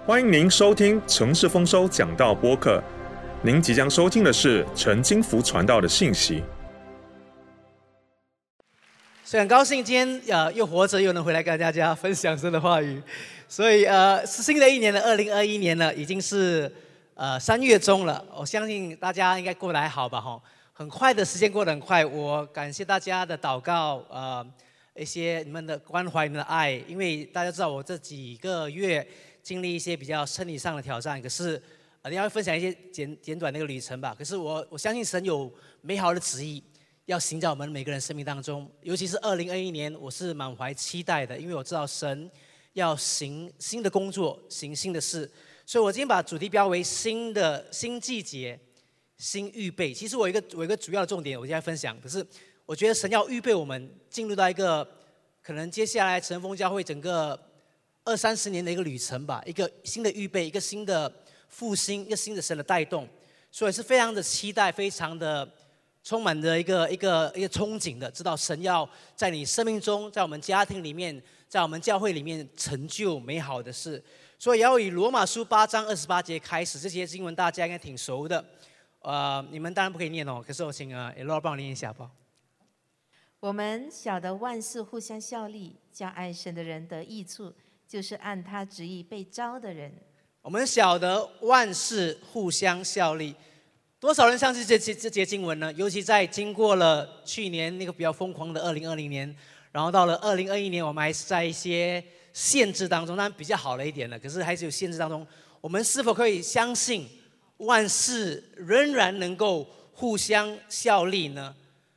欢迎您收听城市丰收讲道播客。您即将收听的是陈金福传道的信息。 所以很高兴今天又活着，又能回来跟大家分享神的话语。所以是新的一年了，2021年了，已经是3月中了。我相信大家应该过得还好吧？哈，很快的时间过得很快。我感谢大家的祷告，一些你们的关怀、你们的爱。因为大家知道我这几个月经历一些比较身体上的挑战，可是等一下会分享一些简短的一个旅程吧。可是我相信神有美好的旨意。要行在我们每个人生命当中，尤其是2021年，我是满怀期待的，因为我知道神要行新的工作，行新的事，所以我今天把主题标为新季节、新预备。其实我有一个主要的重点，我现在分享，可是我觉得神要预备我们进入到一个可能接下来晨风教会整个20-30年的一个旅程吧，一个新的预备，一个新的复兴，一个新的神的带动，所以是非常的期待，非常的。充满着一个憧憬的，知道神要在你生命中，在我们家庭里面，在我们教会里面成就美好的事。所以要以罗马书8章28节开始，这些经文大家应该挺熟的。你们当然不可以念哦，可是我请Elora帮我念一下吧。 我们晓得万事互相效力，叫爱神的人得益处，就是按他旨意被召的人。 我们晓得万事互相效力。多少人相信这节经文呢？尤其在经过了去年那个比较疯狂的2020年，然后到了2021年，我们还是在一些限制当中，当然比较好了一点了，可是还是有限制当中。我们是否可以相信万事仍然能够互相效力呢？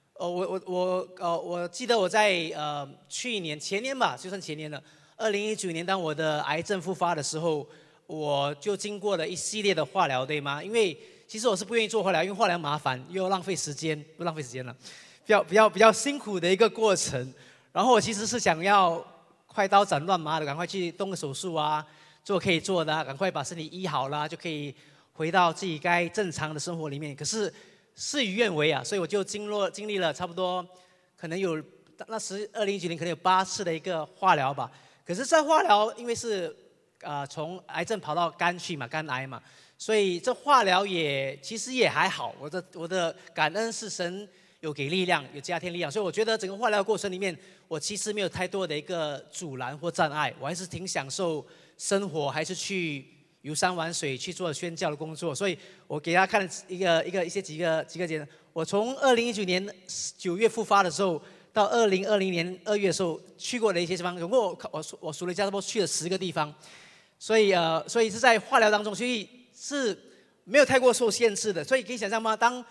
我记得我在前年吧，就算前年了，2019年当我的癌症复发的时候，我就经过了一系列的化疗，对吗？因为其实我是不愿意做化疗，因为化疗麻烦又浪费时间，不浪费时间了，比较辛苦的一个过程。然后我其实是想要快刀斩乱麻的，赶快去动个手术啊，做可以做的，赶快把身体医好了，就可以回到自己该正常的生活里面。可是事与愿违啊，所以我就经历了差不多可能有那时2019年可能有8次的一个化疗吧。可是这化疗因为是从癌症跑到肝去嘛，肝癌嘛。所以这化疗其实也还好，我的感恩是神有给力量，有加添力量，所以我觉得整个化疗过程里面，我其实没有太多的一个阻拦或障碍，我还是挺享受生活，还是去游山玩水，去做宣教的工作。所以我给大家看了几个点，我从2019年9月复发的时候，到2020年2月的时候，去过的一些地方，总共我数了一下，差不多去了10个地方，所以是在化疗当中，所以。是没有太过受限制的，所以可以想象吗？当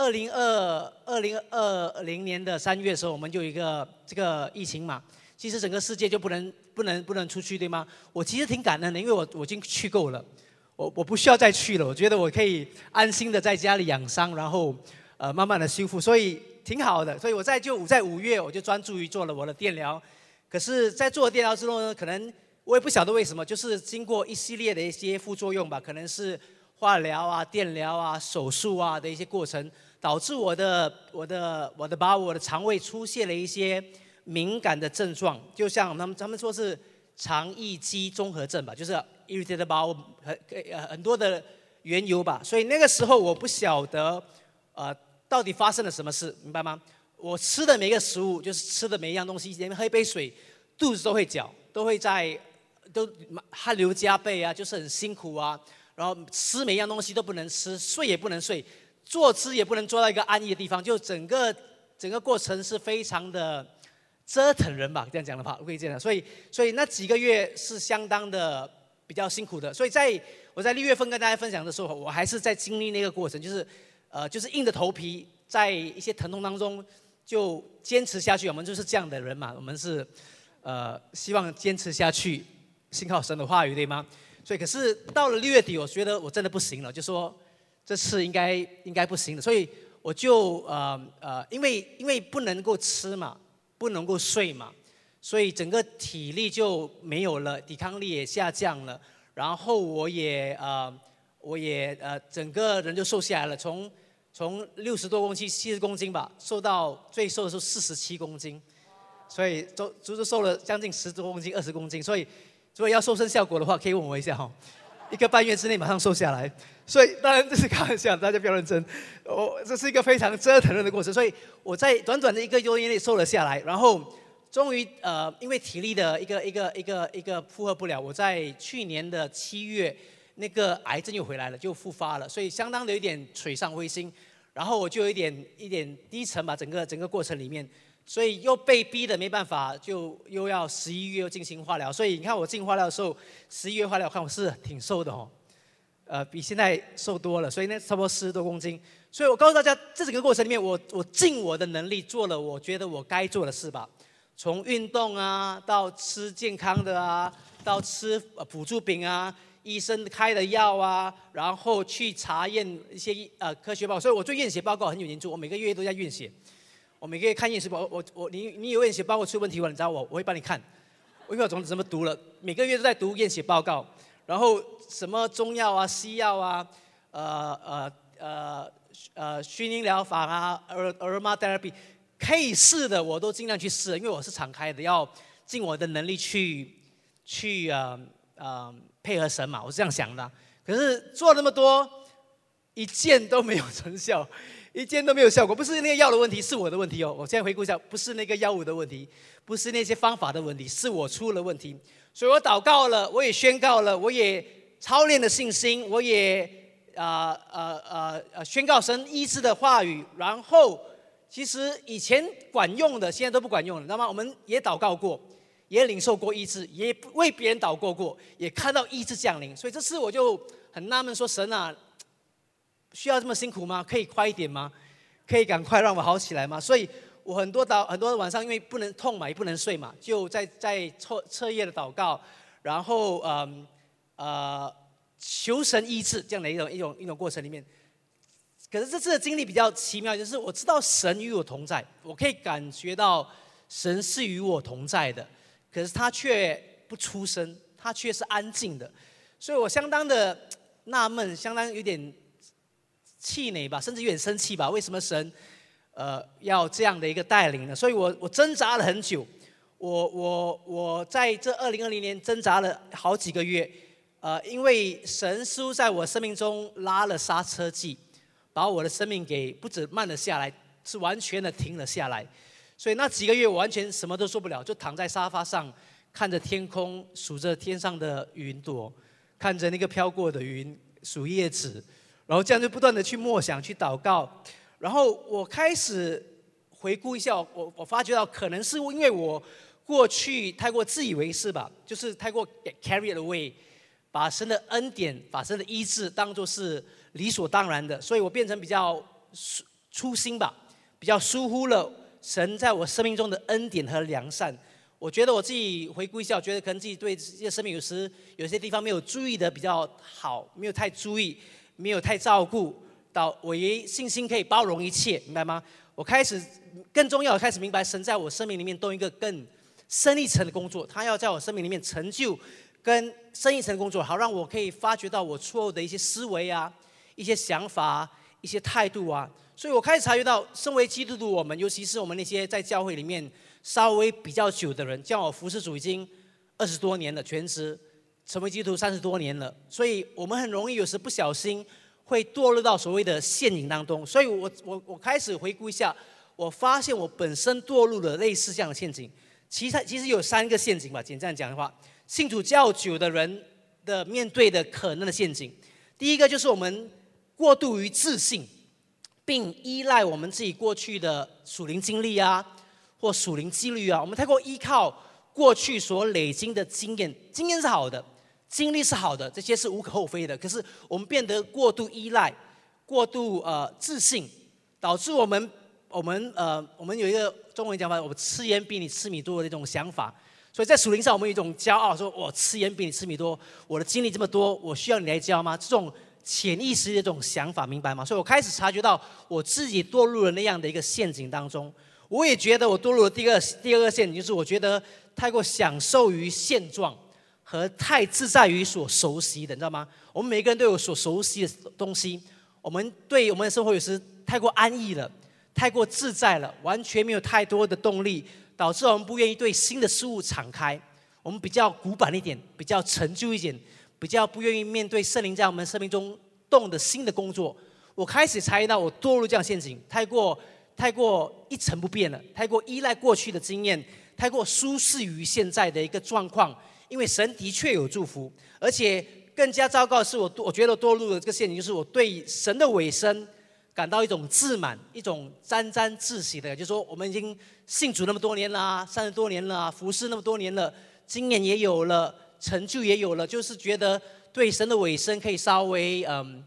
2020年的3月的时候，我们就有一个这个疫情嘛，其实整个世界就不能出去，对吗？我其实挺感恩的，因为我已经去够了，我不需要再去了，我觉得我可以安心的在家里养伤，然后慢慢的修复，所以挺好的。所以我在5月我就专注于做了我的电疗，可是，在做了电疗之后呢，可能。我也不晓得为什么，就是经过一系列的一些副作用吧，可能是化疗啊、电疗啊、手术啊的一些过程，导致我的肠胃出现了一些敏感的症状，就像他们说是肠易激综合症吧，就是 irritated bowel 很多的缘由吧。所以那个时候我不晓得到底发生了什么事，明白吗？我吃的每一个食物，就是吃的每一样东西，连喝一杯水，肚子都会绞，都汗流浃背啊，就是很辛苦啊。然后吃每样东西都不能吃，睡也不能睡，坐姿也不能坐到一个安逸的地方，就整个过程是非常的折腾人吧，这样讲的话，可以这样。所以那几个月是相当的比较辛苦的。所以我在6月份跟大家分享的时候，我还是在经历那个过程，就是硬着头皮，在一些疼痛当中就坚持下去。我们就是这样的人嘛，我们是希望坚持下去。信靠神的话语，对吗？所以可是到了6月底，我觉得我真的不行了，就说这次应该不行了。所以我就因为不能够吃嘛，不能够睡嘛，所以整个体力就没有了，抵抗力也下降了。然后我也整个人就瘦下来了，从60多公斤、70公斤吧，瘦到最瘦的时候47公斤，所以足足瘦了将近10多公斤、20公斤。所以如果要瘦身效果的话，可以问我一下哈。 1个半月之内马上瘦下来。所以当然这是开玩笑，大家不要认真。这是一个非常折腾的过程，所以我在短短的1个多月内瘦了下来，然后终于因为体力的一个负荷不了，我在去年的7月那个癌症又回来了，就复发了，所以相当的有点水上灰心，然后我就有一点低沉吧，整个过程里面。所以又被逼的没办法，就又要11月又进行化疗。所以你看我进化疗的时候，11月化疗，看我是挺瘦的哦，比现在瘦多了。所以那差不多40多公斤。所以我告诉大家，这整个过程里面，我尽我的能力做了我觉得我该做的事吧。从运动啊，到吃健康的啊，到吃辅助品啊，医生开的药啊，然后去查验一些科学报告。所以我对验血报告很有研究，我每个月都在验血。我每个月看验血报告，你有验血报告出问题，你找我会帮你看。因为我怎么读了，每个月都在读验血报告，然后什么中药啊、西药啊，熏音疗法啊 ，aromatherapy 可以试的我都尽量去试，因为我是敞开的，要尽我的能力去配合神嘛，我是这样想的。可是做那么多，一件都没有成效。一件都没有效果，不是那个药的问题，是我的问题哦。我现在回顾一下，不是那个药物的问题，不是那些方法的问题，是我出了问题。所以我祷告了，我也宣告了，我也操练了信心，我也宣告神医治的话语。然后其实以前管用的，现在都不管用了，知道吗？我们也祷告过，也领受过医治，也为别人祷告过，也看到医治降临。所以这次我就很纳闷，说神啊，需要这么辛苦吗？可以快一点吗？可以赶快让我好起来吗？所以我很多晚上因为不能痛嘛，也不能睡嘛，就在彻夜的祷告，然后求神医治这样的一种过程里面。可是这次的经历比较奇妙，就是我知道神与我同在，我可以感觉到神是与我同在的，可是他却不出声，他却是安静的，所以我相当的纳闷，相当有点气馁吧，甚至有点生气吧。为什么神要这样的一个带领呢？所以我挣扎了很久，我在这2020年挣扎了好几个月，因为神似乎在我生命中拉了刹车剂，把我的生命给不止慢了下来，是完全的停了下来。所以那几个月我完全什么都做不了，就躺在沙发上看着天空，数着天上的云朵，看着那个飘过的云，数叶子。然后这样就不断的去默想、去祷告，然后我开始回顾一下，我发觉到可能是因为我过去太过自以为是吧，就是太过 carried away， 把神的恩典、把神的医治当作是理所当然的，所以我变成比较粗心吧，比较疏忽了神在我生命中的恩典和良善。我觉得我自己回顾一下，我觉得可能自己对这些生命有些地方没有注意的比较好，没有太注意。没有太照顾到，我以信心可以包容一切，明白吗？我开始更重要的开始明白，神在我生命里面动一个更深一层的工作，他要在我生命里面成就跟深一层的工作，好让我可以发觉到我错误的一些思维啊、一些想法、一些态度啊。所以我开始察觉到，身为基督徒，我们尤其是我们那些在教会里面稍微比较久的人，像我服侍主已经20多年了，全职。成为基督徒30多年了，所以我们很容易有时不小心会堕入到所谓的陷阱当中。所以我开始回顾一下，我发现我本身堕入了类似这样的陷阱。其实有3个陷阱吧，简单讲的话，信主较久的人的面对的可能的陷阱。第一个就是我们过度于自信，并依赖我们自己过去的属灵经历啊，或属灵纪律啊，我们太过依靠过去所累积的经验，经验是好的。经历是好的，这些是无可厚非的。可是我们变得过度依赖、过度自信，导致我们有一个中文讲法，我们吃盐比你吃米多的那种想法。所以在属灵上，我们有一种骄傲，说我吃盐比你吃米多，我的经历这么多，我需要你来教吗？这种潜意识的这种想法，明白吗？所以我开始察觉到我自己堕入了那样的一个陷阱当中。我也觉得我堕入了第二个陷阱，就是我觉得太过享受于现状。和太自在于所熟悉的，你知道吗？我们每个人都有所熟悉的东西，我们对我们的生活有时太过安逸了，太过自在了，完全没有太多的动力，导致我们不愿意对新的事物敞开。我们比较古板一点，比较陈旧一点， 比较不愿意面对圣灵在我们生命中动的新的工作。我开始察觉到我堕入这样陷阱，太过一成不变了，太过依赖过去的经验，太过舒适于现在的一个状况。因为神的确有祝福，而且更加糟糕的是我觉得我堕入了这个陷阱，就是我对神的尾声感到一种自满，一种沾沾自喜的，就是说我们已经信主那么多年了，30多年了，服侍那么多年了，经验也有了，成就也有了，就是觉得对神的尾声可以稍微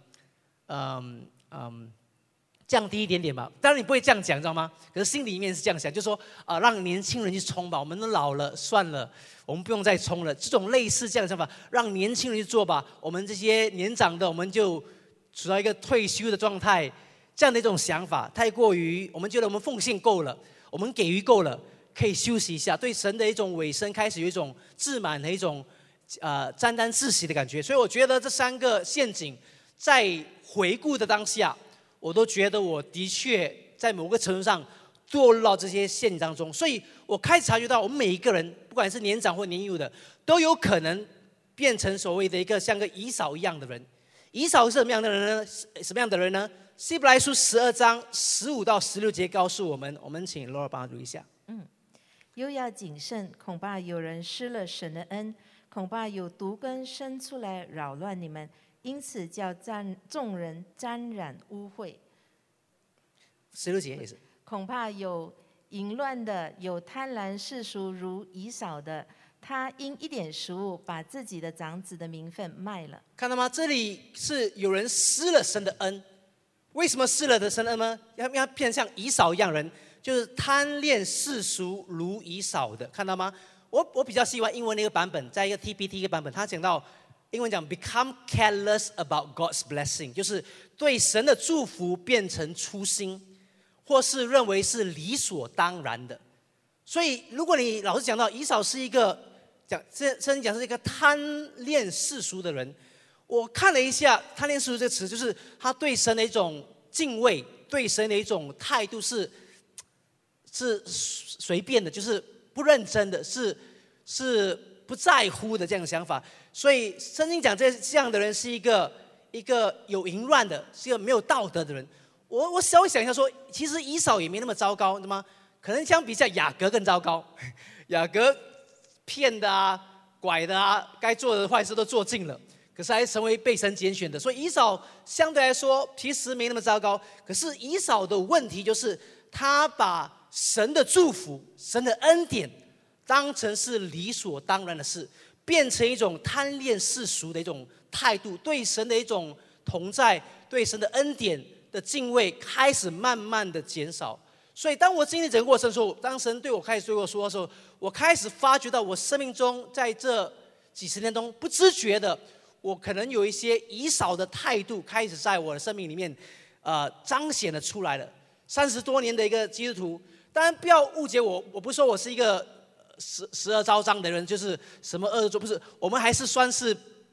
降低一点点吧。当然你不会这样讲，知道吗？可是心里面是这样想，就是说让年轻人去冲吧，我们都老了，算了，我们不用再冲了。这种类似这样的想法，让年轻人去做吧，我们这些年长的，我们就处到一个退休的状态。这样的一种想法，太过于我们觉得我们奉献够了，我们给予够了，可以休息一下。对神的一种尾声，开始有一种自满和一种沾沾自喜的感觉。所以我觉得这3个陷阱，在回顾的当下，我都觉得我的确在某个程度上堕入到这些陷阱当中。所以我开始察觉到，我们每一个人，不管是年长或年幼的，都有可能变成所谓的一个像个以扫一样的人。以扫是什么样的人呢？什么样的人呢？希伯来书12章15到16节告诉我们，我们请 Laura 帮他读一下。 又要谨慎，恐怕有人失了神的恩，恐怕有毒根生出来扰乱你们，因此叫众人沾染污秽。 16节也是。 恐怕有淫乱的，有贪婪世俗如以扫的，他因一点食物把自己的长子的名分卖了。 看到吗？这里是有人失了神的恩。为什么失了的神恩呢？要变像以扫一样人，就是贪恋世俗如以扫的，看到吗？我比较喜欢英文的一个版本，在一个 TPT 一个版本，他讲到英文讲 become careless about God's blessing， 就是对神的祝福变成粗心，或是认为是理所当然的。所以如果你老是讲到以扫是一个圣经讲是一个贪恋世俗的人，我看了一下贪恋世俗这个词，就是他对神的一种敬畏，对神的一种态度是随便的，就是不认真的，是不在乎的这样的想法。所以圣经讲这样的人是一个有淫乱的，是一个没有道德的人。我稍微想一下说，其实以扫也没那么糟糕，对吗？可能相比下雅各更糟糕。雅各骗的啊，拐的啊，该做的坏事都做尽了，可是还成为被神拣选的。所以以扫相对来说其实没那么糟糕。可是以扫的问题就是他把神的祝福、神的恩典当成是理所当然的事，变成一种贪恋世俗的一种态度，对神的一种同在，对神的恩典的敬畏开始慢慢的减少。所以当我经历整个过程的时候，当神对我开始对我说的时候，我开始发觉到我生命中在这几十年中不自觉的，我可能有一些以扫的态度开始在我的生命里面彰显了出来了。30多年的一个基督徒，当然不要误解我，我不是说我是一个十恶昭彰的人，就是什么恶都做，不是，我们还是算是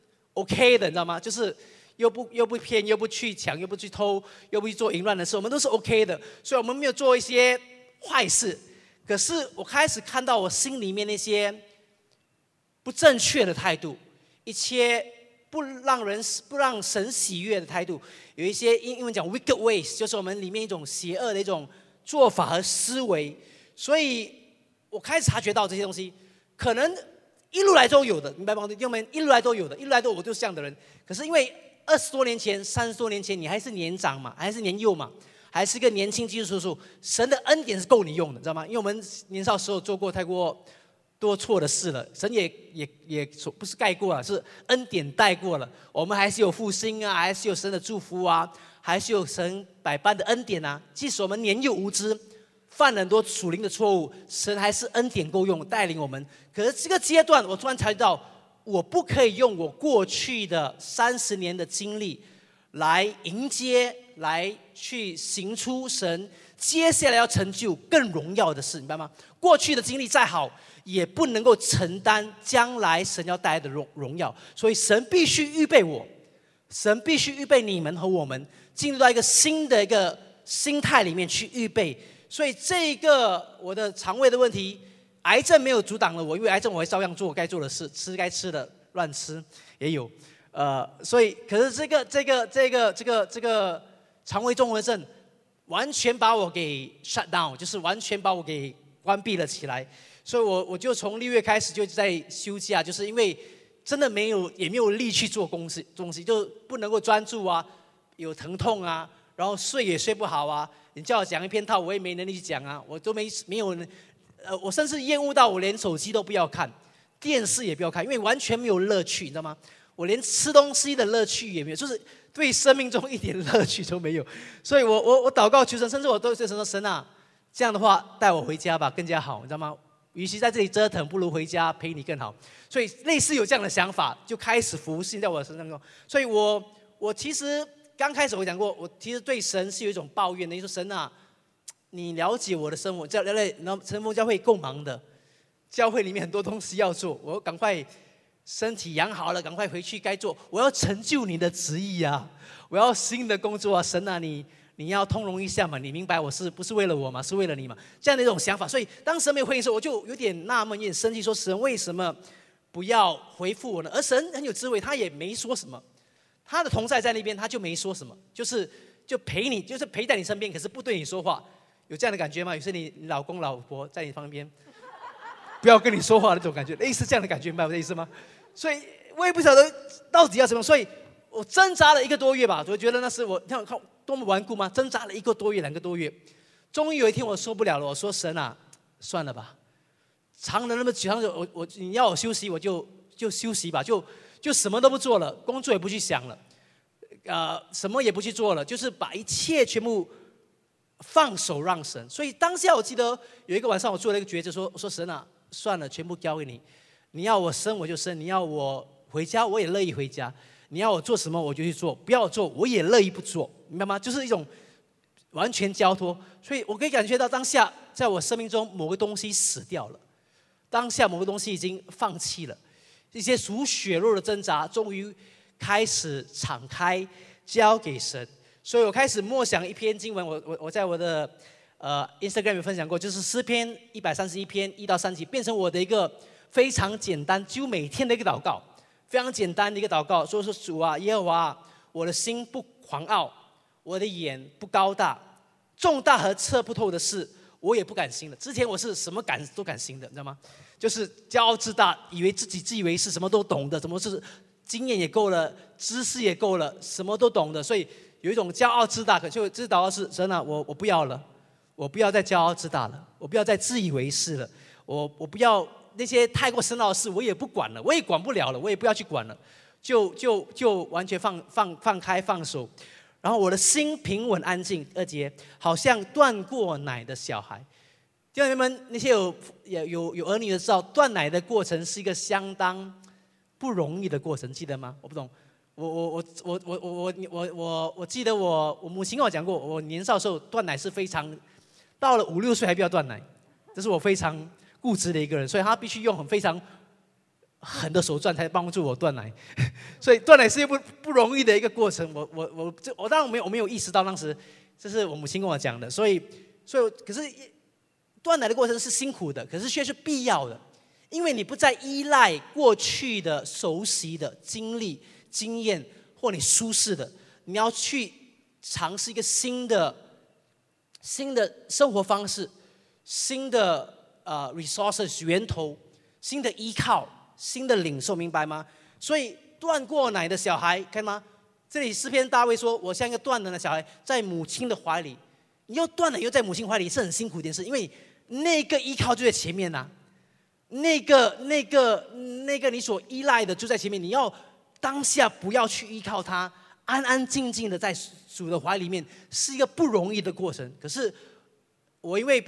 OK 的，你知道吗？就是又不骗，又不去抢，又不去偷，又不去做淫乱的事，我们都是 OK 的，所以我们没有做一些坏事。可是我开始看到我心里面那些不正确的态度，一些不让神喜悦的态度，有一些英文讲 wicked ways， 就是我们里面一种邪恶的一种做法和思维。所以我开始察觉到这些东西，可能一路来都有的，明白吗？弟兄们，一路来都有的，一路来都我就是这样的人。可是因为20多年前、30多年前，你还是年长嘛，还是年幼嘛，还是一个年轻基督徒，神的恩典是够你用的，知道吗？因为我们年少时候做过太过多错的事了，神也不是盖过了，是恩典带过了。我们还是有复兴啊，还是有神的祝福啊，还是有神百般的恩典啊。即使我们年幼无知，犯了很多属灵的错误，神还是恩典够用带领我们。可是这个阶段，我突然察觉到，我不可以用我过去的30年的经历来迎接，来去行出神接下来要成就更荣耀的事，明白吗？过去的经历再好，也不能够承担将来神要带来的荣耀。所以神必须预备我，神必须预备你们和我们进入到一个新的一个心态里面去预备。所以这个我的肠胃的问题，癌症没有阻挡了我，因为癌症我会照样做该做的事，吃该吃的， 乱吃也有，所以可是这个肠胃综合症完全把我给 shut down， 就是完全把我给关闭了起来。所以我就从6月开始就在休假，就是因为真的也没有力去做东西，就不能够专注啊，有疼痛啊，然后睡也睡不好啊。你叫我讲一篇套，我也没能力去讲啊，我都没有，我甚至厌恶到我连手机都不要看，电视也不要看，因为完全没有乐趣，你知道吗？我连吃东西的乐趣也没有，就是对生命中一点乐趣都没有。所以我祷告求神，甚至我都对神说：神啊，这样的话带我回家吧，更加好，你知道吗？与其在这里折腾，不如回家陪你更好。所以类似有这样的想法，就开始服侍在我的身上。所以我其实刚开始我讲过，我其实对神是有一种抱怨的。你说神啊，你了解我的生活，然后晨风教会够忙的，教会里面很多东西要做，我赶快身体养好了，赶快回去该做，我要成就你的旨意啊，我要新的工作啊，神啊，你要通融一下嘛，你明白我是不是为了我嘛，是为了你嘛，这样的一种想法。所以当神没有回应的时候，我就有点纳闷，有点生气，说神为什么不要回复我呢？而神很有智慧，他也没说什么，他的同在在那边，他就没说什么，就陪你，就是陪在你身边，可是不对你说话。有这样的感觉吗？有时你老公老婆在你旁边，不要跟你说话的那种感觉，类似这样的感觉，明白我的意思吗？所以我也不晓得到底要怎么，所以我挣扎了1个多月吧，我觉得那是我看多么顽固吗？挣扎了1个多月、2个多月，终于有一天我受不了了，我说神啊，算了吧，长了那么久，你要我休息我就休息吧，就什么都不做了，工作也不去想了，什么也不去做了，就是把一切全部放手让神。所以当下我记得有一个晚上我做了一个抉择，我说神啊，算了，全部交给你，你要我生我就生，你要我回家我也乐意回家，你要我做什么我就去做，不要做我也乐意不做，明白吗？就是一种完全交托。所以我可以感觉到当下在我生命中某个东西死掉了，当下某个东西已经放弃了，一些属血肉的挣扎终于开始敞开交给神。所以我开始默想一篇经文，我在我的Instagram 有分享过，就是诗篇131篇1到3节，变成我的一个非常简单，几乎每天的一个祷告，非常简单的一个祷告，说主啊，耶和华，我的心不狂傲，我的眼不高大，重大和测不透的事，我也不敢行的。之前我是什么都敢行的，你知道吗？就是骄傲自大，以为自以为是什么都懂的，怎么是经验也够了，知识也够了，什么都懂的，所以有一种骄傲自大。可就这祷告是神啊，我不要了，我不要再骄傲自大了，我不要再自以为是了，我不要那些太过深奥的事，我也不管了，我也管不了了，我也不要去管了，就完全放开放手。然后我的心平稳安静，2节，好像断过奶的小孩。弟兄们，那些有儿女的知道，断奶的过程是一个相当不容易的过程，记得吗？我不懂。我记得我母亲跟我讲过，我年少的时候断奶是非常，到了5、6岁还不要断奶，这是我非常固执的一个人，所以他必须用非常狠的手段才帮助我断奶，所以断奶是一个不容易的一个过程。我当然我没有意识到当时这是我母亲跟我讲的，所以可是断奶的过程是辛苦的，可是却是必要的，因为你不再依赖过去的熟悉的经历、经验或你舒适的，你要去尝试一个新的生活方式，新的resources 源头，新的依靠，新的领受，明白吗？所以断过奶的小孩，看吗？这里诗篇大卫说，我像一个断奶的小孩，在母亲的怀里。你又断了又在母亲怀里，是很辛苦的一件事，因为那个依靠就在前面啊，那个你所依赖的就在前面，你要当下不要去依靠他，安安静静的在主的怀里面，是一个不容易的过程。可是我因为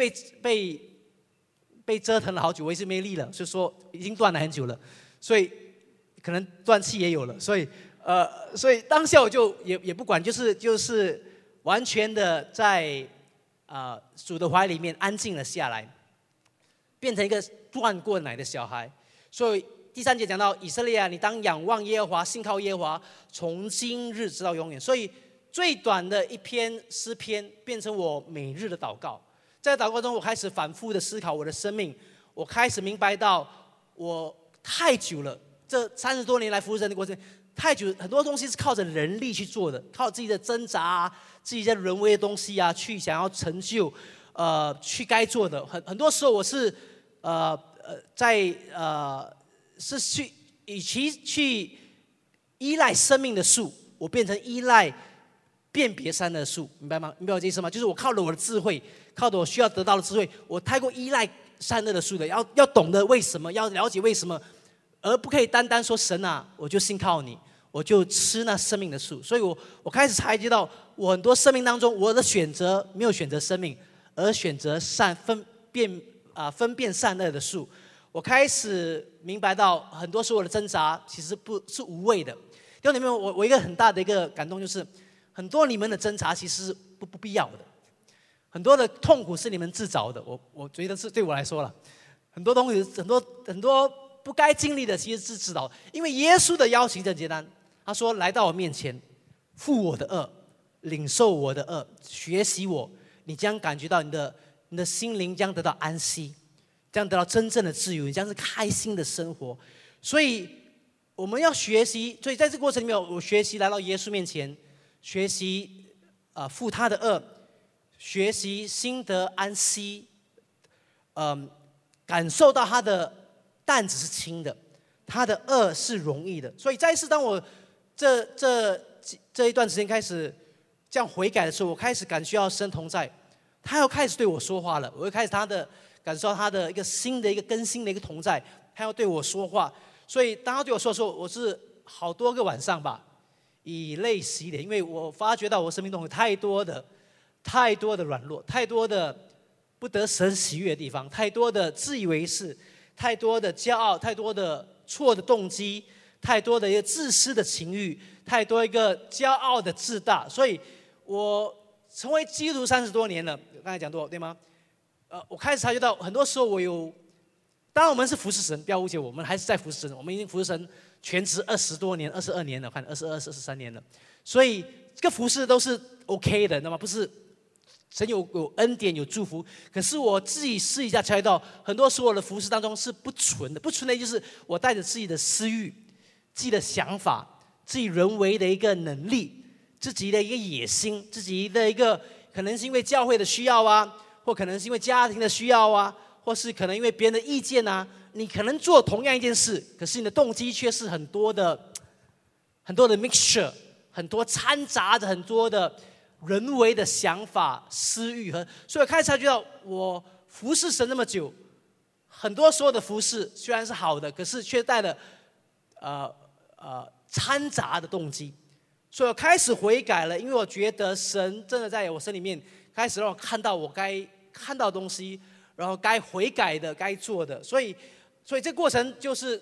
被折腾了好久，我一直没力了，就说已经断了很久了，所以可能断气也有了，所以当下我就也不管，就是完全的在主的怀里面安静了下来，变成一个断过奶的小孩。所以第3节讲到以色列啊，你当仰望耶和华，信靠耶和华，从今日直到永远。所以最短的一篇诗篇变成我每日的祷告。在祷告中，我开始反复的思考我的生命，我开始明白到我太久了这30多年来服侍神的过程，太久，很多东西是靠着人力去做的，靠自己的挣扎啊，自己在人为的东西啊，去想要成就，去该做的。很多时候我是是与其去依赖生命的树，我变成依赖辨别善恶的树，明白吗？明白我这意思吗？就是我靠着我的智慧，靠着我需要得到的智慧，我太过依赖善恶的树的，要懂得为什么，要了解为什么，而不可以单单说神啊，我就信靠你，我就吃那生命的树。所以我开始察觉到，我很多生命当中，我的选择没有选择生命，而选择分辨善恶的树。我开始明白到，很多时候我的挣扎其实不是无谓的。弟兄姊妹，我一个很大的一个感动就是，很多你们的挣扎其实是不必要的，很多的痛苦是你们自找的。我觉得是对我来说了，很多东西很多不该经历的其实是自找的，因为耶稣的邀请很简单，他说来到我面前，负我的恶，领受我的恶，学习我，你将感觉到你的心灵将得到安息，将得到真正的自由，你将是开心的生活。所以我们要学习，所以在这个过程里面，我学习来到耶稣面前，学习负他的恶，学习心得安息，感受到他的担子是轻的，他的恶是容易的。所以再一次当我这一段时间开始这样悔改的时候，我开始感觉到神同在，他要开始对我说话了。我会开始感受到他的一个新的一个更新的一个同在，他要对我说话。所以当他对我说的时候，我是好多个晚上吧，以泪洗脸，因为我发觉到我生命中有太多的软弱，太多的不得神喜悦的地方，太多的自以为是，太多的骄傲，太多的错的动机，太多的一个自私的情欲，太多一个骄傲的自大。所以我成为基督徒30多年了，刚才讲多对吗？我开始察觉到，很多时候当然我们是服侍神，不要误解我们还是在服侍神，我们已经服侍神全职20多年、22年了，看22、23年了，所以这个服侍都是 OK 的，那么不是神有恩典有祝福。可是我自己试一下察觉到，很多时候我的服侍当中是不纯的，不纯的就是我带着自己的私欲、自己的想法、自己人为的一个能力、自己的一个野心、自己的一个可能是因为教会的需要啊，或可能是因为家庭的需要啊，或是可能因为别人的意见啊，你可能做同样一件事，可是你的动机却是很多的 mixture， 很多掺杂着很多的人为的想法、私欲所以我开始察觉到，我服侍神那么久，很多时候的服侍虽然是好的，可是却带了掺杂的动机。所以我开始悔改了，因为我觉得神真的在我身里面开始让我看到我该看到的东西，然后该悔改的、该做的。所以这个过程就是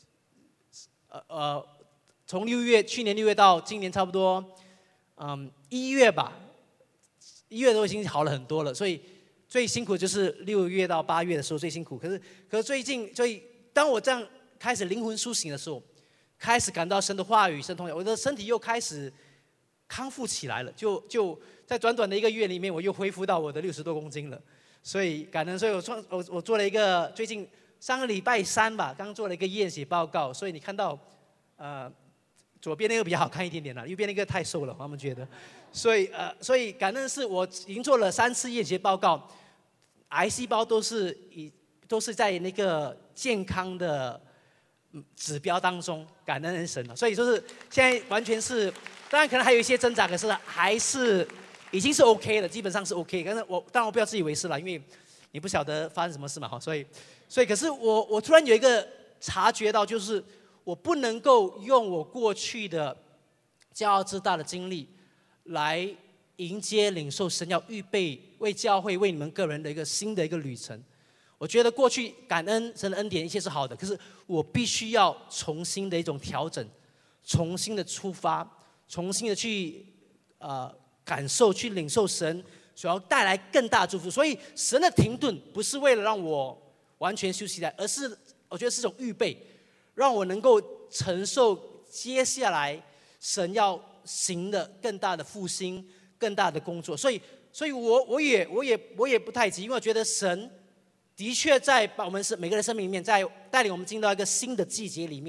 从去年6月到今年差不多1月吧，1月都已经好了很多了。所以最辛苦的就是6月到8月的时候最辛苦。可是最近，所以当我这样开始灵魂苏醒的时候，开始感到神的话语、神同在，我的身体又开始康复起来了。就在短短的1个月里面，我又恢复到我的60多公斤了。所以感恩，所以我做了一个最近上个礼拜3吧，刚做了一个验血报告。所以你看到左边那个比较好看一点点了，右边那个太瘦了，他们觉得。所以感恩是我已经做了3次验血报告，癌细胞都是在那个健康的指标当中，感恩神了。所以就是现在完全是，当然可能还有一些挣扎，可是还是已经是 OK 了，基本上是 OK。但是当然我不要自以为是了，因为你不晓得发生什么事嘛，所以可是我突然有一个察觉到，就是我不能够用我过去的骄傲自大的经历来迎接领受神要预备为教会为你们个人的一个新的一个旅程。我觉得过去感恩神的恩典一切是好的，可是我必须要重新的一种调整，重新的出发，重新的去感受去领受神所要带来更大的祝福。所以神的停顿不是为了让我完全休息来，而是我觉得是一种预备，让我能够承受接下来神要行的更大的复兴、更大的工作。所以我也不太急，因为我觉得神的确在把我们每个人生命里面，在带领我们进到一个新的季节里面。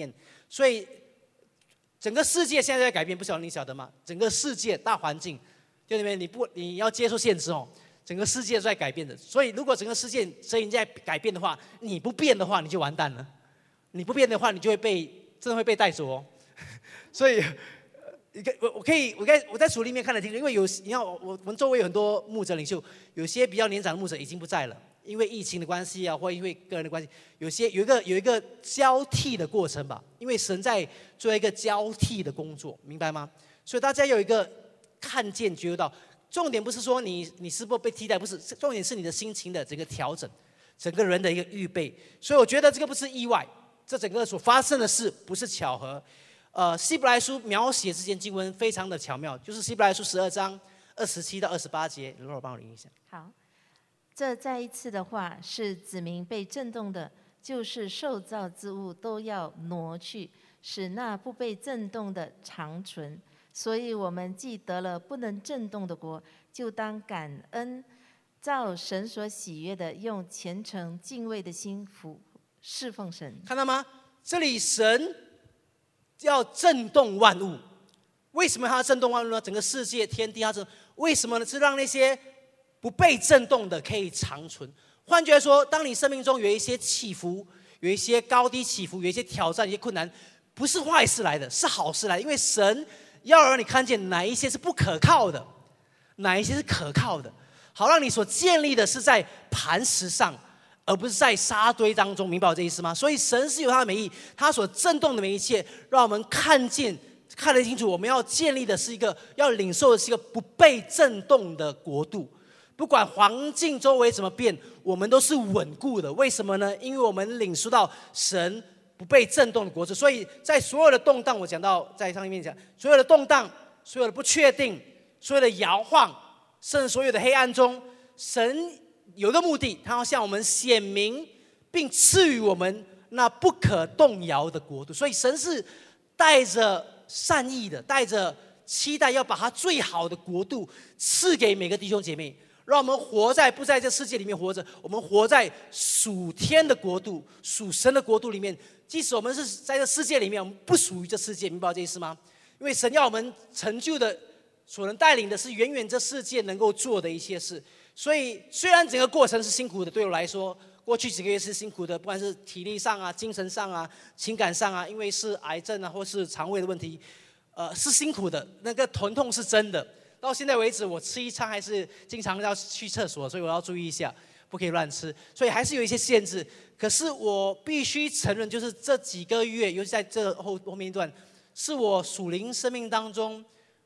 所以整个世界现在在改变，不晓得你晓得吗？整个世界大环境，弟兄姐妹，你要接受现实哦，整个世界都在改变的。所以如果整个世界声音在改变的话，你不变的话，你就完蛋了。你不变的话，你就会真的会被带走哦。所以，我在主里面看得清楚，因为你看我们周围有很多牧者领袖，有些比较年长的牧者已经不在了，因为疫情的关系啊，或因为个人的关系，有一个交替的过程吧，因为神在做一个交替的工作，明白吗？所以大家有一个看见觉到，重点不是说你是不是被替代，不是，重点是你的心情的整个调整，整个人的一个预备。所以我觉得这个不是意外，这整个所发生的事不是巧合。希伯来书描写这件经文非常的巧妙，就是希伯来书12章27到28节，如果帮我领一下。 好，这再一次的话是指明被震动的，就是受造之物都要挪去，使那不被震动的长存。所以我们既得了不能震动的国，就当感恩，照神所喜悦的，用虔诚敬畏的心侍奉神。 看到吗？这里神要震动万物，为什么他要震动万物呢？整个世界天地，他为什么呢？是让那些不被震动的可以长存。换句话说，当你生命中有一些起伏，有一些高低起伏，有一些挑战，有一些困难，不是坏事来的，是好事来的。因为神要让你看见哪一些是不可靠的，哪一些是可靠的，好让你所建立的是在磐石上，而不是在沙堆当中，明白我这意思吗？所以神是有他的美意，他所震动的每一切，让我们看得清楚。我们要建立的是要领受的是一个不被震动的国度。不管环境周围怎么变，我们都是稳固的。为什么呢？因为我们领受到神不被震动的国度。所以在所有的动荡，我讲到在上一面讲，所有的动荡，所有的不确定，所有的摇晃，甚至所有的黑暗中，神有一个目的，他要向我们显明并赐予我们那不可动摇的国度。所以神是带着善意的，带着期待，要把他最好的国度赐给每个弟兄姐妹，让我们不在这世界里面活着，我们活在属天的国度，属神的国度里面。即使我们是在这世界里面，我们不属于这世界，明白这意思吗？因为神要我们成就的，所能带领的是远远这世界能够做的一些事。所以虽然整个过程是辛苦的，对我来说过去几个月是辛苦的，不管是体力上啊、精神上啊、情感上啊，因为是癌症啊或是肠胃的问题，是辛苦的，那个疼痛是真的。到现在为止，我吃一餐还是经常要去厕所，所以我要注意一下，不可以乱吃，所以还是有一些限制。可是我必须承认，就是这几个月，尤其在这后面一段，是我属灵生命当中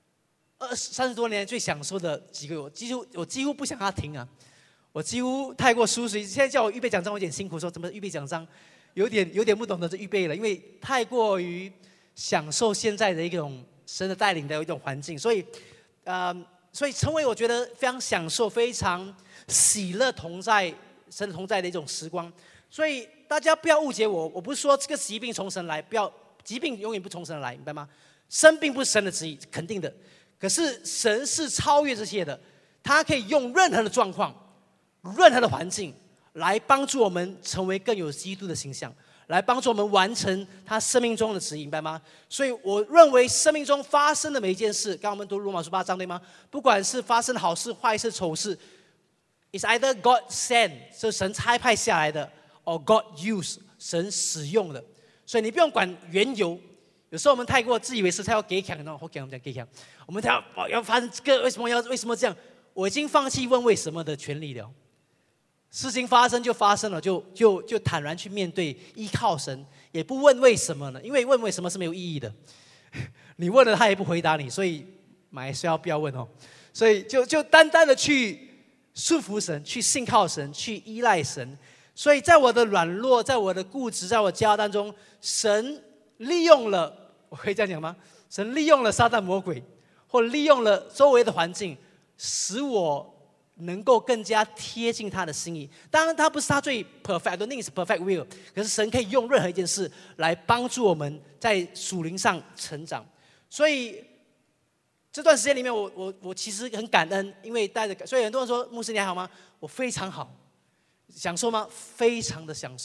30多年最享受的几个月。我几乎不想它停啊，我几乎太过舒适。现在叫我预备讲章，我有点辛苦，说怎么预备讲章，有点不懂得这预备了，因为太过于享受现在的一种神的带领的一种环境，所以成为我觉得非常享受、非常喜乐神的同在的一种时光。所以大家不要误解我，我不是说这个疾病从神来，疾病永远不从神来，明白吗？生病不是神的旨意，肯定的。可是神是超越这些的，他可以用任何的状况、任何的环境来帮助我们成为更有基督的形象，来帮助我们完成他生命中的旨意，明白吗？所以我认为生命中发生的每一件事，刚刚我们读罗马书8章，对吗？不管是发生好事、坏事、丑事， it's either God sent， 是神差派下来的， or God used， 神使用的。所以你不用管缘由。有时候我们太过自以为是，才要给强，我们讲给强，我们才要发生这个，为什么这样？我已经放弃问为什么的权利了。事情发生就发生了，就坦然去面对，依靠神，也不问为什么呢？因为问为什么是没有意义的，你问了他也不回答你，所以买是要不要问哦。所以就单单的去顺服神，去信靠神，去依赖神。所以在我的软弱，在我的固执，在我骄傲当中，神利用了，我可以这样讲吗？神利用了撒旦魔鬼，或利用了周围的环境，使我能够更加贴近他的心意。当然他不是他最 perfect， 那个是 perfect will， 可是神可以用任何一件事来帮助我们在属灵上成长。所以这段时间里面我其实很感恩，因为所以很多人说牧师你还好吗？我非常好。享受吗？非常的享受。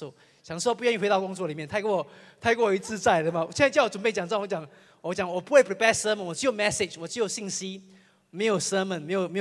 享受不愿意回到工作里面，太过于自在了嘛。现在叫我准备讲章，我讲我不会 prepare sermon， 我只有 message， 我只有信息，没有 sermon，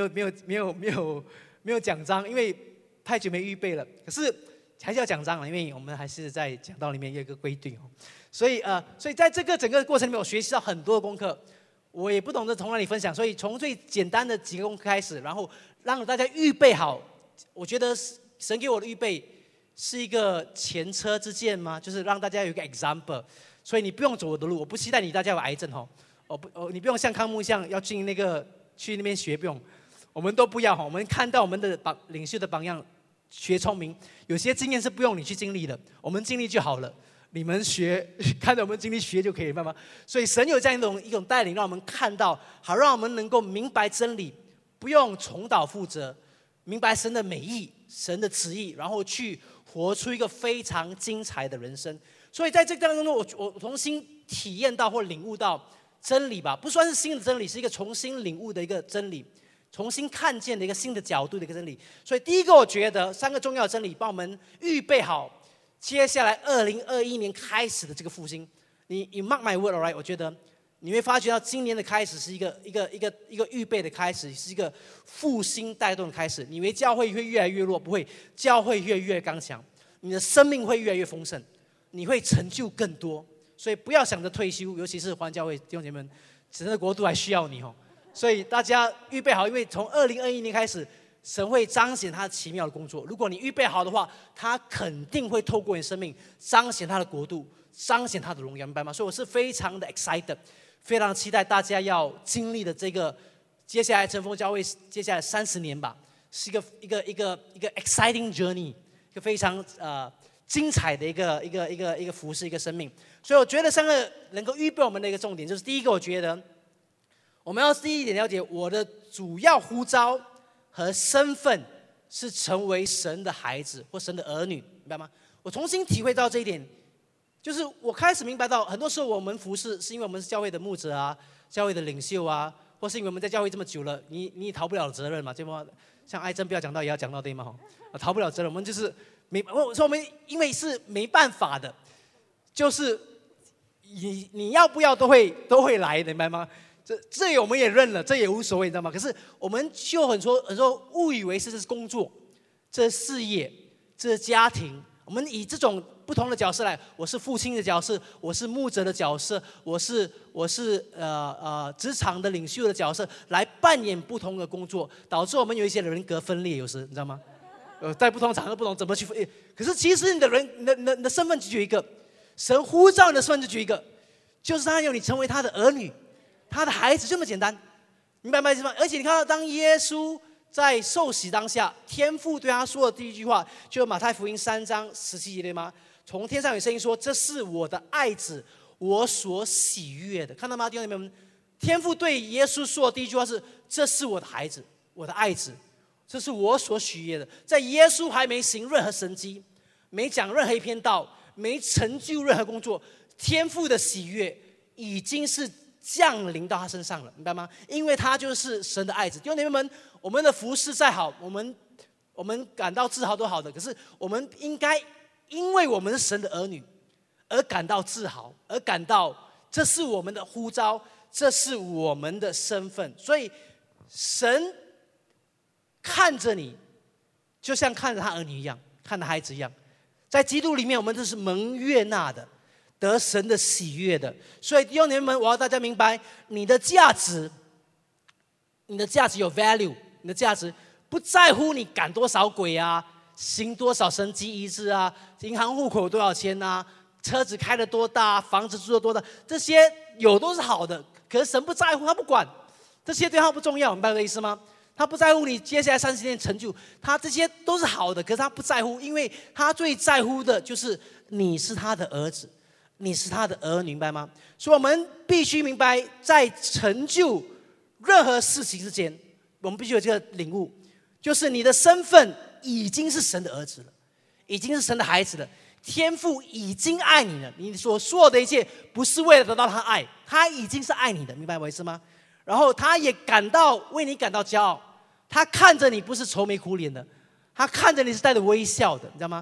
没有讲章，因为太久没预备了。可是还是要讲章了，因为我们还是在讲道里面有一个规定哦。所以在这个整个过程里面，我学习到很多的功课，我也不懂得从哪里分享，所以从最简单的几个功课开始，然后让大家预备好。我觉得神给我的预备是一个前车之鉴吗？就是让大家有一个 example， 所以你不用走我的路，我不期待大家有癌症哦，你不用像康木像要去那边学，不用，我们都不要哈。我们看到我们的领袖的榜样，学聪明，有些经验是不用你去经历的，我们经历就好了。你们学，看着我们经历学就可以，明白吗？所以神有这样一种带领，让我们看到，好让我们能够明白真理，不用重蹈覆辙，明白神的美意、神的旨意，然后去活出一个非常精彩的人生。所以在这个当中，我重新体验到或领悟到真理吧，不算是新的真理，是一个重新领悟的一个真理，重新看见的一个新的角度的一个真理。所以第一个，我觉得3个重要的真理，帮我们预备好接下来2021年开始的这个复兴。你 mark my word, alright？ 我觉得你会发觉到今年的开始是一个预备的开始，是一个复兴带动的开始。你以为教会会越来越弱，不会，教会越来越刚强，你的生命会越来越丰盛，你会成就更多。所以不要想着退休，尤其是环教会弟兄姐妹们，神的国度还需要你哦。所以大家预备好，因为从2021年开始，神会彰显他奇妙的工作。如果你预备好的话，他肯定会透过你生命彰显他的国度，彰显他的荣耀，明白吗？所以我是非常的 excited， 非常期待大家要经历的这个接下来晨风教会接下来30年吧，是一个 exciting journey， 一个非常精彩的一个服事一个生命。所以我觉得3个能够预备我们的一个重点，就是第一个，我觉得我们要第一点了解我的主要呼召和身份是成为神的孩子或神的儿女，明白吗？我重新体会到这一点，就是我开始明白到，很多时候我们服事是因为我们是教会的牧者啊，教会的领袖啊，或是因为我们在教会这么久了，你也逃不了责任嘛，对吗？像艾珍不要讲到也要讲到，对吗？逃不了责任，我们就是我说我们因为是没办法的，就是你要不要都会来，明白吗？这我们也认了，这也无所谓，你知道吗？可是我们就很多误以为这是工作，这是事业，这是家庭。我们以这种不同的角色来，我是父亲的角色，我是牧者的角色，我是职场的领袖的角色，来扮演不同的工作，导致我们有一些人格分裂，有时你知道吗？在不同场合不懂怎么去分。可是其实你的身份只有一个，神呼召你的身份就只有一个，就是他要你成为他的儿女。他的孩子这么简单，明白吗？而且你看到，当耶稣在受洗当下，天父对他说的第一句话，就是马太福音3章17节，对吗？从天上有声音说：“这是我的爱子，我所喜悦的。”看到吗，弟兄姊妹们？天父对耶稣说的第一句话是：“这是我的孩子，我的爱子，这是我所喜悦的。”在耶稣还没行任何神迹，没讲任何一篇道，没成就任何工作，天父的喜悦已经是降临到他身上了，明白吗？因为他就是神的爱子。弟兄姐妹们，我们的服事再好，我们感到自豪都好的，可是我们应该因为我们是神的儿女而感到自豪，而感到这是我们的呼召，这是我们的身份。所以神看着你，就像看着他儿女一样，看着孩子一样。在基督里面，我们都是蒙悦纳的，得神的喜悦的。所以弟兄姐妹们，我要大家明白，你的价值有 value， 你的价值不在乎你赶多少鬼啊，行多少神迹医治啊，银行户口有多少钱啊，车子开得多大，房子住得多大，这些有都是好的，可是神不在乎，他不管，这些对他不重要，明白我的意思吗？他不在乎你接下来30年成就，他这些都是好的，可是他不在乎，因为他最在乎的就是你是他的儿子，你是他的儿女，明白吗？所以我们必须明白，在成就任何事情之前，我们必须有这个领悟，就是你的身份已经是神的儿子了，已经是神的孩子了，天父已经爱你了，你所做的一切不是为了得到他爱，他已经是爱你的，明白我意思吗？然后他也为你感到骄傲，他看着你不是愁眉苦脸的，他看着你是带着微笑的，你知道吗？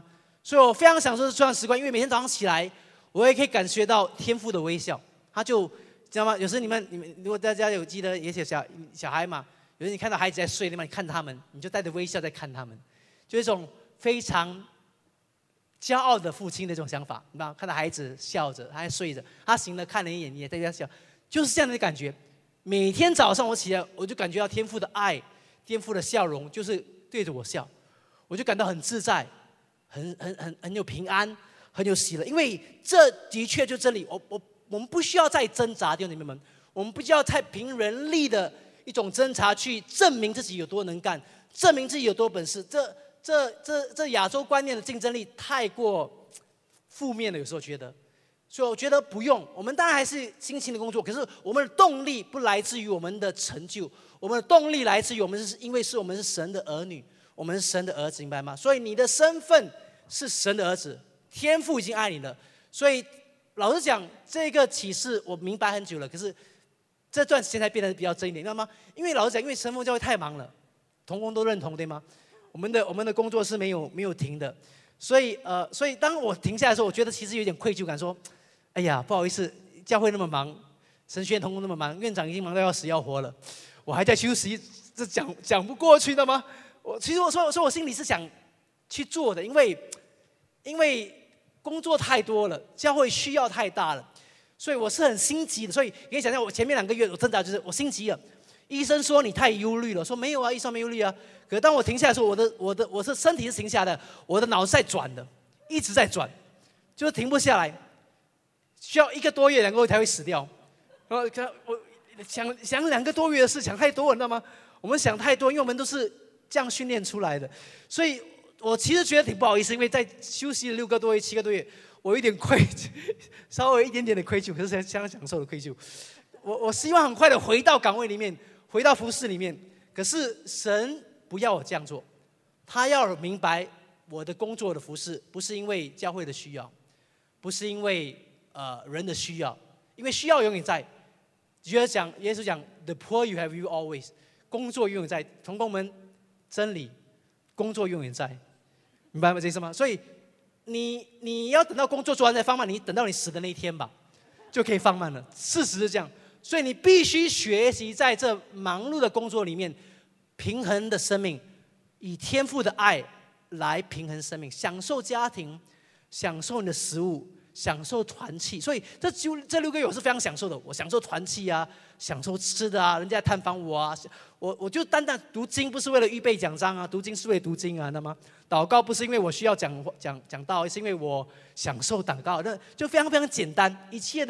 所以我非常享受这段时光，因为每天早上起来，我也可以感觉到天父的微笑。他就知道吗？有时你们如果大家有记得，也些小孩嘛，有时你看到孩子在睡，对吗？你看他们，你就带着微笑在看他们，就一种非常骄傲的父亲的这种想法，你知道，看到孩子笑着，他还睡着，他醒了看了一眼，你也在那笑，就是这样的感觉。每天早上我起来，我就感觉到天父的爱，天父的笑容，就是对着我笑，我就感到很自在。很有平安，很有喜乐，因为这的确就真理。我们不需要再挣扎，弟兄姐妹们，我们不需要再凭人力的一种侦查去证明自己有多能干，证明自己有多本事。这亚洲观念的竞争力太过负面了，有时候觉得，所以我觉得不用。我们当然还是辛勤的工作，可是我们的动力不来自于我们的成就，我们的动力来自于我们是因为我们是神的儿女，我们是神的儿子，明白吗？所以你的身份是神的儿子，天父已经爱你了。所以老实讲，这个启示我明白很久了，可是这段时间才变得比较真一点，知道吗？因为老实讲，因为神父教会太忙了，同工都认同，对吗？我们的工作是没有停的，所以当我停下来的时候，我觉得其实有点愧疚感，说，哎呀，不好意思，教会那么忙，神学院同工那么忙，院长已经忙到要死要活了，我还在休息，这讲不过去的吗？其实我说我心里是想去做的，因为工作太多了，教会需要太大了，所以我是很心急的。所以可以想象，我前面2个月我挣扎就是我心急了。医生说你太忧虑了，我说没有啊，医生没忧虑啊。可是当我停下来的时候，我的身体是停下来的，我的脑是在转的，一直在转，就是停不下来，需要1个多月、2个月才会死掉。然后我想2个多月的事，想太多了，你知道吗？我们想太多，因为我们都是这样训练出来的，所以我其实觉得挺不好意思，因为在休息了6个多月、7个多月，我有点愧疚，稍微一点点的愧疚，可是相当享受的愧疚。我希望很快的回到岗位里面，回到服事里面。可是神不要我这样做，他要明白我的工作的服事不是因为教会的需要，不是因为人的需要，因为需要永远在。耶稣讲 ，The poor you have you always， 工作永远在，同工们真理，工作永远在，明白吗？这意思吗？所以你要等到工作做完再放慢，你等到你死的那一天吧，就可以放慢了。事实是这样，所以你必须学习在这忙碌的工作里面，平衡的生命，以天父的爱来平衡生命，享受家庭，享受你的食物，享受团契。所以这6个月我是非常享受的，我享受团契啊，享受吃的啊，人家探访我啊，我就单单读经，不是为了预备讲章啊，读经是为了读经啊，那么祷告不是因为我需要讲道，是因为我享受祷告，那就非常非常简单。一切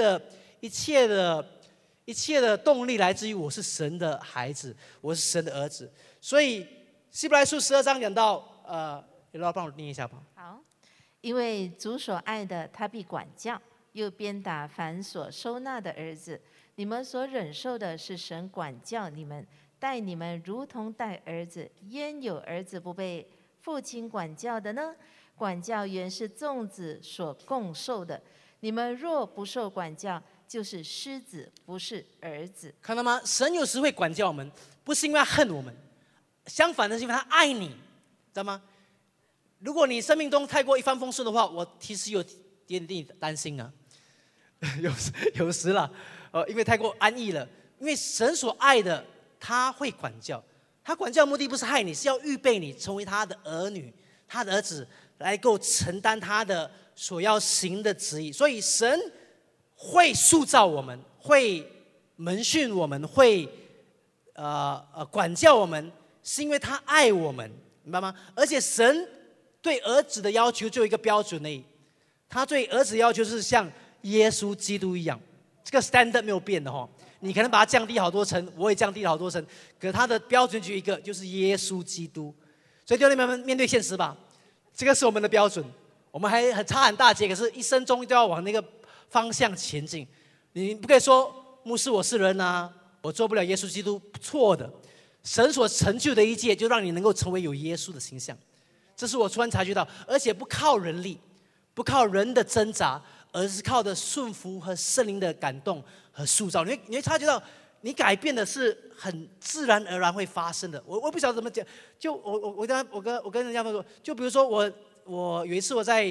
的动力来自于我是神的孩子，我是神的儿子。所以希伯来书12章讲到，有人帮我念一下吧。 好，因为主所爱的，他必管教，又鞭打凡所收纳的儿子。你们所忍受的是神管教你们，待你们如同待儿子。焉有儿子不被父亲管教的呢？管教原是众子所共受的。你们若不受管教，就是失子，不是儿子。 看到吗？神有时会管教我们，不是因为他恨我们，相反的是因为他爱你，知道吗？如果你生命中太过一帆风顺的话，我其实有点担心啊，有时了，因为太过安逸了。因为神所爱的，他会管教，他管教的目的不是害你，是要预备你成为他的儿女，他的儿子，来够承担他的所要行的旨意。所以神会塑造我们，会门训我们，会管教我们，是因为他爱我们，明白吗？而且神对儿子的要求就有一个标准而已，他对儿子的要求是像耶稣基督一样，这个 standard 没有变的哈。你可能把它降低好多层，我也降低了好多层，可是他的标准就一个，就是耶稣基督。所以弟兄们面对现实吧，这个是我们的标准，我们还差很大截，可是一生中都要往那个方向前进。你不可以说牧师我是人啊，我做不了耶稣基督，错的。神所成就的一切，就让你能够成为有耶稣的形象。这是我突然察觉到，而且不靠人力，不靠人的挣扎，而是靠着顺服和圣灵的感动和塑造。你会察觉到，你改变的是很自然而然会发生的。我不晓得怎么讲，就我跟人家说，就比如说我有一次我在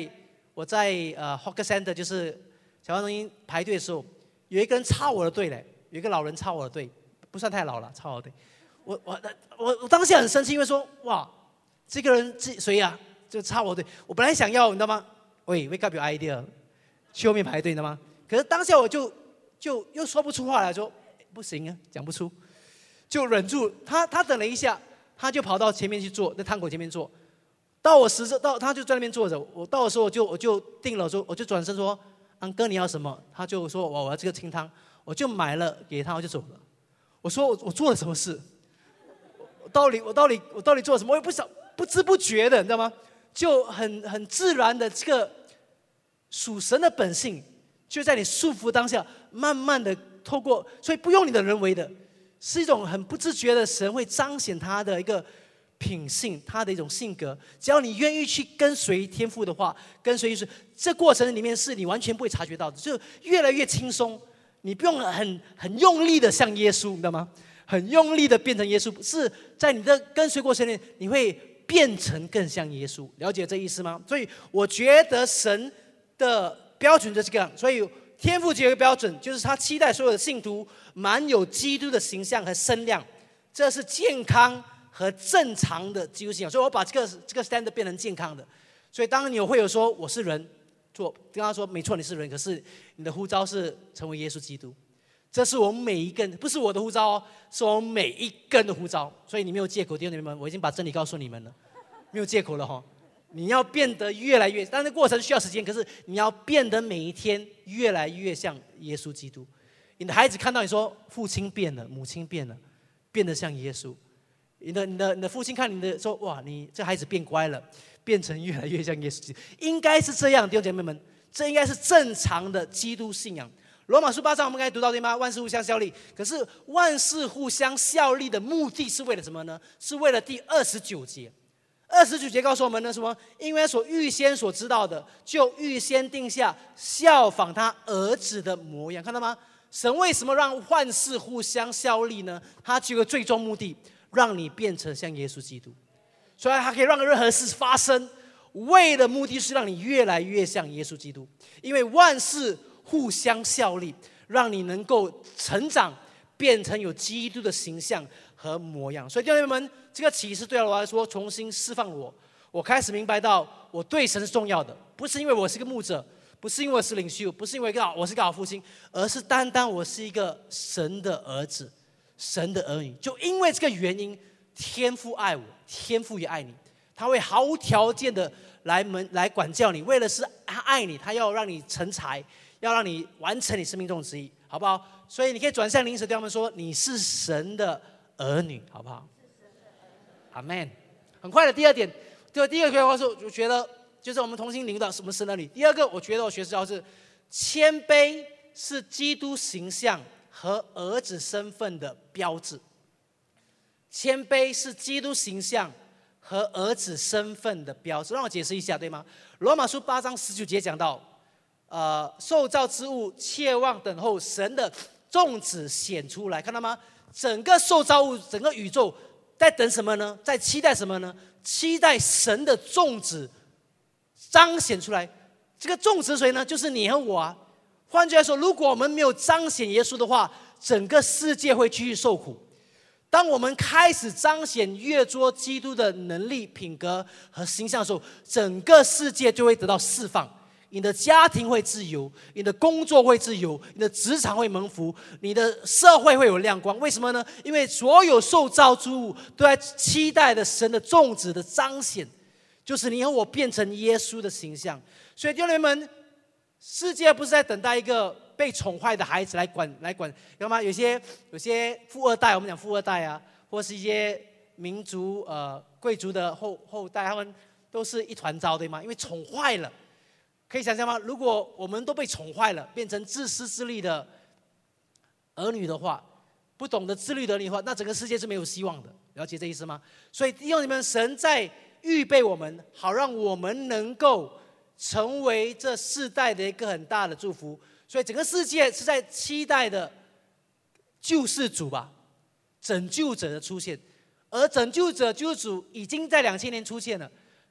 Hawker Center 就是小贩中心排队的时候，有一个人插我的队嘞，有一个老人插我的队，不算太老了，插我的队。我当时很生气，因为说哇，这个人谁呀？就插我的队。我本来想要你知道吗？喂 ，wake up your idea， 去后面排队你知道吗？可是当下我就又说不出话来，说不行啊，讲不出，就忍住。他等了一下，他就跑到前面去坐，在汤口前面坐。到我他就在那边坐着。我到的时候我就定了，我就转身说：“安哥你要什么？”他就说：“我要这个清汤。”我就买了给他，我就走了。我说我做了什么事？我到底做了什么？我也不知不觉的，你知道吗？就很自然的这个属神的本性，就在你束缚当下，慢慢的透过，所以不用你的人为的，是一种很不自觉的，神会彰显他的一个品性，他的一种性格。只要你愿意去跟随天父的话，跟随耶稣，这过程里面是你完全不会察觉到的，就越来越轻松。你不用很用力的像耶稣，你知道吗？很用力的变成耶稣，是在你的跟随过程里，你会变成更像耶稣。了解这意思吗？所以我觉得神的标准就是这样。所以天父有一个标准，就是他期待所有的信徒满有基督的形象和身量，这是健康和正常的基督信仰。所以我把这个 standard 变成健康的。所以当你会有说我是人，跟他说没错你是人，可是你的呼召是成为耶稣基督。这是我们每一个人，不是我的呼召哦，是我们每一个人的呼召。所以你没有借口，弟兄姐妹们，我已经把真理告诉你们了，没有借口了哈。你要变得越来越，但是过程需要时间，可是你要变得每一天越来越像耶稣基督。你的孩子看到你说父亲变了，母亲变了，变得像耶稣。你的父亲看你的说哇，你这孩子变乖了，变成越来越像耶稣基督。应该是这样，弟兄姐妹们，这应该是正常的基督信仰。罗马书8章我们刚才读到对吗？万事互相效力。可是万事互相效力的目的是为了什么呢？是为了第29节。29节告诉我们呢什么？因为所预先所知道的，就预先定下效仿他儿子的模样。看到吗？神为什么让万事互相效力呢？他有个最终目的，让你变成像耶稣基督。所以他可以让任何事发生，为的目的是让你越来越像耶稣基督。因为万事互相效力，让你能够成长，变成有基督的形象和模样。所以弟兄们，这个启示对我来说重新释放我。我开始明白到我对神是重要的，不是因为我是个牧者，不是因为我是领袖，不是因为我是个好父亲，而是单单我是一个神的儿子，神的儿女。就因为这个原因，天父爱我，天父也爱你，他会毫无条件的来管教你，为了是他爱你，他要让你成才，要让你完成你生命中的旨意，好不好？所以你可以转向邻舍对他们说，你是神的儿女，好不好？阿们。很快的，第二点，第二个话是，我觉得就是我们同心领导什么神的儿女。第二个，我觉得我学识到是谦卑是基督形象和儿子身份的标志。谦卑是基督形象和儿子身份的标志。让我解释一下，对吗？罗马书8章19节讲到。受造之物切望等候神的众子显出来，看到吗？整个受造物，整个宇宙在等什么呢？在期待什么呢？期待神的众子彰显出来。这个众子谁呢？就是你和我啊。换句话说，如果我们没有彰显耶稣的话，整个世界会继续受苦。当我们开始彰显越捉基督的能力、品格和形象的时候，整个世界就会得到释放。你的家庭会自由，你的工作会自由，你的职场会蒙福，你的社会会有亮光。为什么呢？因为所有受造之物都在期待着神的众子的彰显，就是你和我变成耶稣的形象。所以弟兄们，世界不是在等待一个被宠坏的孩子来管，知道吗？有些富二代，我们讲富二代啊，或是一些民族贵族的后代，他们都是一团糟，对吗？因为宠坏了。可以想象吗？如果我们都被宠坏了，变成自私自利的儿女的话，不懂得自律的儿女的话，那整个世界是没有希望的。了解这意思吗？所以弟兄姊妹，神在预备我们，好让我们能够成为这世代的一个很大的祝福。所以整个世界是在期待的救世主吧，拯救者的出现。而拯救者、救主已经在2000年出现了。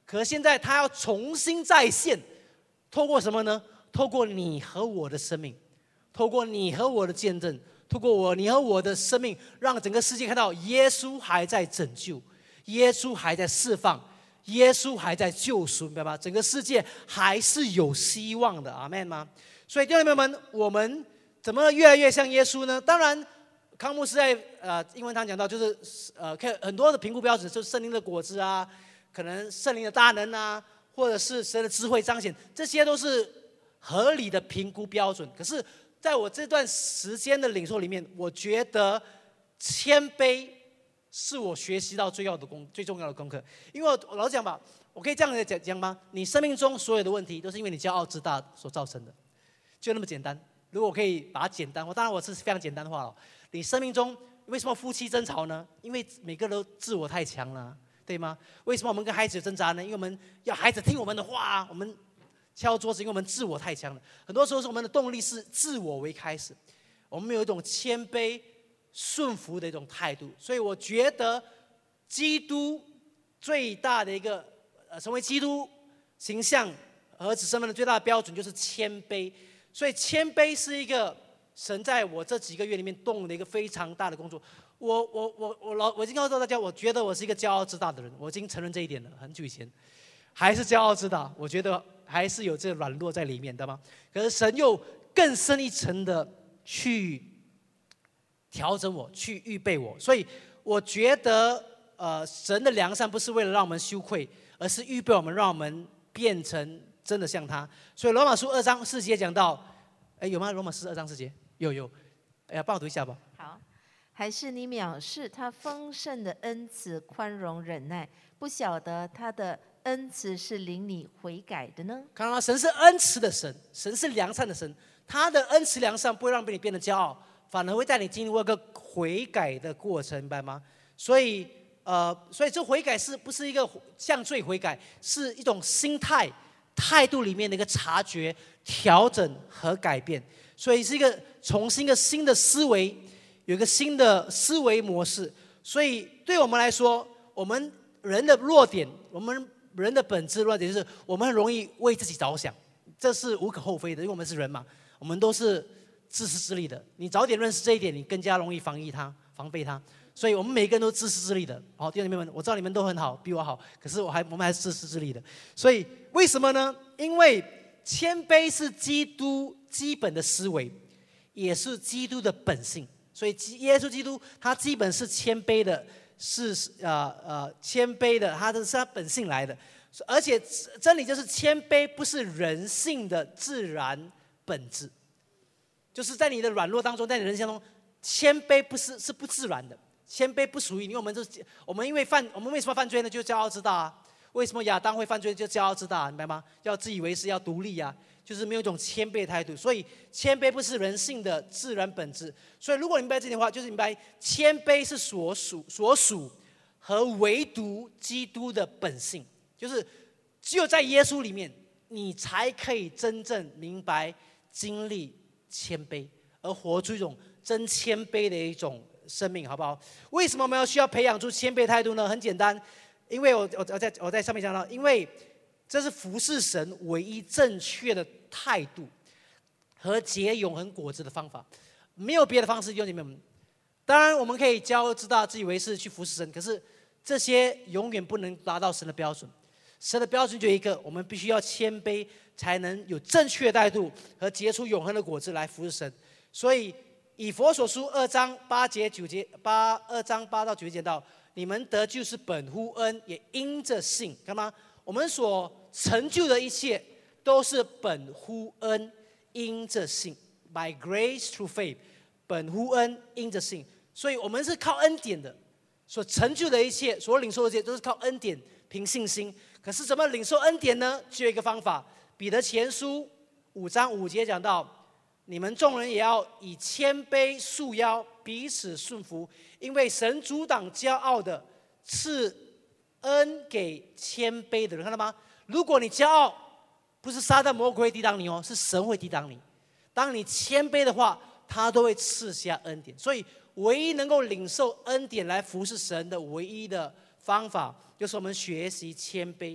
可是现在他要重新再现，透过什么呢？透过你和我的生命，透过你和我的见证，透过你和我的生命，让整个世界看到耶稣还在拯救，耶稣还在释放，耶稣还在救赎，明白吗？整个世界还是有希望的，阿们吗？所以弟兄姊妹们，我们怎么越来越像耶稣呢？当然，康牧师在英文堂讲到，就是很多的评估标准，就是圣灵的果子啊，可能圣灵的大能啊，或者是神的智慧彰显，这些都是合理的评估标准。可是，在我这段时间的领受里面，我觉得谦卑是我学习到最重要的功课。因为我老实讲吧，我可以这样讲吗？你生命中所有的问题，都是因为你骄傲自大所造成的。就那么简单。如果我可以把它简单化，当然我是非常简单化了。你生命中为什么夫妻争吵呢？因为每个都自我太强了，对吗？为什么我们跟孩子有挣扎呢？因为我们要孩子听我们的话，我们敲桌子，因为我们自我太强了。很多时候是我们的动力是自我为开始，我们有一种谦卑顺服的一种态度。所以我觉得基督最大的一个成为基督形象儿子身份的最大的标准就是谦卑。所以谦卑是一个神在我这几个月里面动的一个非常大的工作。我已经告诉大家，我觉得我是一个骄傲自大的人，我已经承认这一点了，很久以前还是骄傲自大，我觉得还是有这个软弱在里面，对吗？可是神又更深一层的去调整我，去预备我。所以我觉得神的良善不是为了让我们羞愧，而是预备我们，让我们变成真的像他。所以罗马书2章4节讲到，有吗？罗马书2章4节有，帮我读一下吧。 好，还是你藐视他丰盛的恩慈、宽容、忍耐，不晓得他的恩慈是领你悔改的呢？ 看到吗？神是恩慈的神，神是良善的神，他的恩慈良善不会让你变得骄傲，反而会带你经历一个悔改的过程，明白吗？所以这悔改不是一个向罪悔改，是一种心态度里面的一个察觉、调整和改变。所以是一个重新一个新的思维，有一个新的思维模式。所以对我们来说，我们人的弱点，我们人的本质弱点就是我们很容易为自己着想，这是无可厚非的，因为我们是人嘛，我们都是自私自利的。你早点认识这一点，你更加容易防备它。所以我们每个人都自私自利的。好，弟兄姊妹们，我知道你们都很好，比我好，可是我们还是自私自利的。所以为什么呢？因为谦卑是基督基本的思维，也是基督的本性。所以耶稣基督他基本是谦卑的，是谦卑的，是他本性来的。而且真理就是谦卑不是人性的自然本质，就是在你的软弱当中，在你人生中，谦卑是不自然的。谦卑不属于你，我们为什么犯罪呢？就骄傲自大啊。为什么亚当会犯罪？就骄傲自大，明白吗？要自以为是，要独立啊，就是没有一种谦卑的态度。所以谦卑不是人性的自然本质。所以如果你明白这点的话，就是明白谦卑是所属和唯独基督的本性，就是只有在耶稣里面，你才可以真正明白经历谦卑，而活出一种真谦卑的一种生命，好不好？为什么我们需要培养出谦卑态度呢？很简单，因为我在上面讲到，因为这是服侍神唯一正确的态度和结永恒果子的方法，没有别的方式。弟兄姐妹们，当然我们可以骄傲自大、自以为是去服侍神，可是这些永远不能达到神的标准。神的标准就一个，我们必须要谦卑，才能有正确的态度和结出永恒的果子来服侍神。所以以弗所书2章8节9节2章8到9节讲到，你们得救是本乎恩，也因着信。看吗？我们所成就的一切都是本乎恩，因着信。By grace through faith， 本乎恩，因着信。所以我们是靠恩典的，所成就的一切，所领受的一切都是靠恩典，凭信心。可是怎么领受恩典呢？只有一个方法。彼得前书5章5节讲到，你们众人也要以谦卑束腰，彼此顺服，因为神阻挡骄傲的，赐恩给谦卑的人。看到吗？如果你骄傲，不是撒旦魔鬼会抵挡你哦，是神会抵挡你。当你谦卑的话，他都会赐下恩典。所以唯一能够领受恩典来服侍神的唯一的方法，就是我们学习谦卑。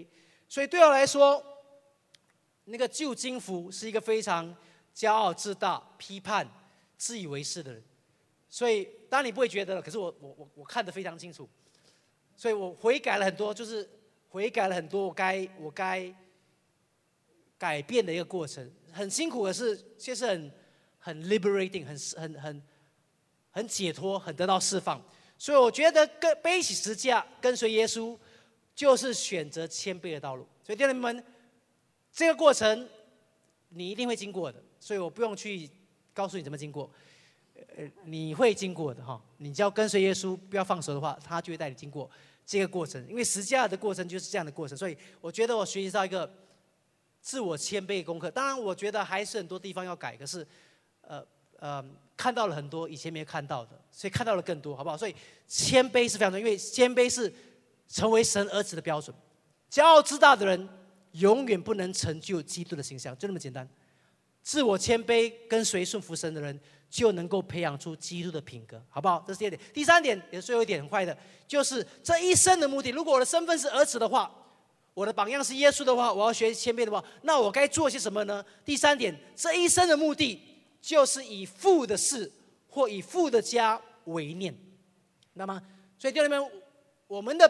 所以对我来说，那个旧金福是一个非常骄傲自大、批判、自以为是的人。所以当然你不会觉得了，可是我看得非常清楚。所以我悔改了很多，就是悔改了很多我该改变的一个过程，很辛苦，可是却是很 liberating， 很解脱，很得到释放。所以我觉得背起十字架跟随耶稣，就是选择谦卑的道路。所以弟兄们，这个过程你一定会经过的，所以我不用去告诉你怎么经过，你会经过的哈。你只要跟随耶稣，不要放手的话，他就会带你经过这个过程。因为十字架的过程就是这样的过程，所以我觉得我学习到一个自我谦卑的功课。当然，我觉得还是很多地方要改，可是看到了很多以前没有看到的，所以看到了更多，好不好？所以谦卑是非常重要，因为谦卑是成为神儿子的标准。骄傲自大的人永远不能成就基督的形象，就那么简单。自我谦卑跟随顺服神的人，就能够培养出基督的品格，好不好？这是第二点。第三点也是最后一点，很快的，就是这一生的目的。如果我的身份是儿子的话，我的榜样是耶稣的话，我要学谦卑的话，那我该做些什么呢？第三点，这一生的目的就是以父的事或以父的家为念。那么，所以弟兄们，我们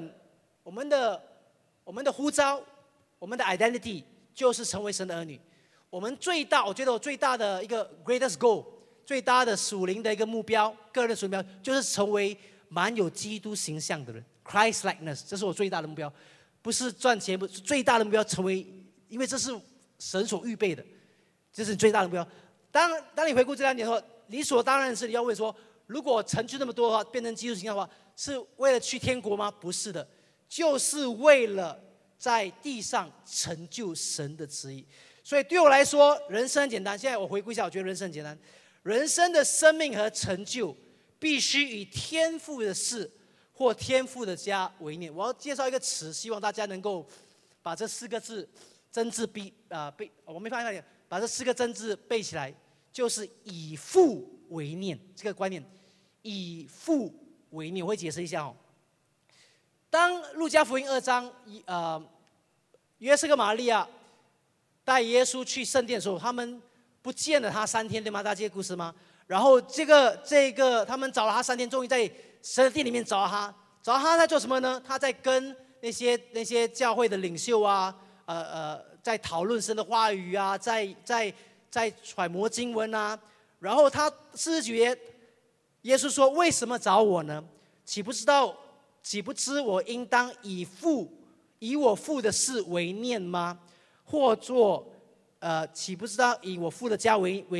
的呼召，我们的 identity 就是成为神的儿女。我觉得我最大的一个 greatest goal， 最大的属灵的一个目标，个人的属灵目标，就是成为满有基督形象的人 ，Christ likeness， 这是我最大的目标。不是赚钱，不是最大的目标，成为，因为这是神所预备的，这是你最大的目标。当你回顾这2年的话，理所当然是你要问说，如果成就那么多的话，变成基督形象的话，是为了去天国吗？不是的，就是为了在地上成就神的旨意。所以对我来说，人生很简单。现在我回顾一下，我觉得人生很简单。人生的生命和成就，必须以天父的事或天父的家为念。我要介绍一个词，希望大家能够把这4个字真字我没发现，把这4个真字背起来，就是以父为念这个观念。以父为念，我会解释一下哦。当路加福音2章，约瑟跟玛利亚带耶稣去圣殿的时候，他们不见了他3天，对吗？大家记得故事吗？然后这个他们找了他3天，终于在神的殿里面找到他在做什么呢？他在跟那些教会的领袖啊，在讨论神的话语啊，在揣摩经文啊。然后他49节，耶稣说：“为什么找我呢？岂不知我应当以我父的事为念吗？或作岂不知道以我父的家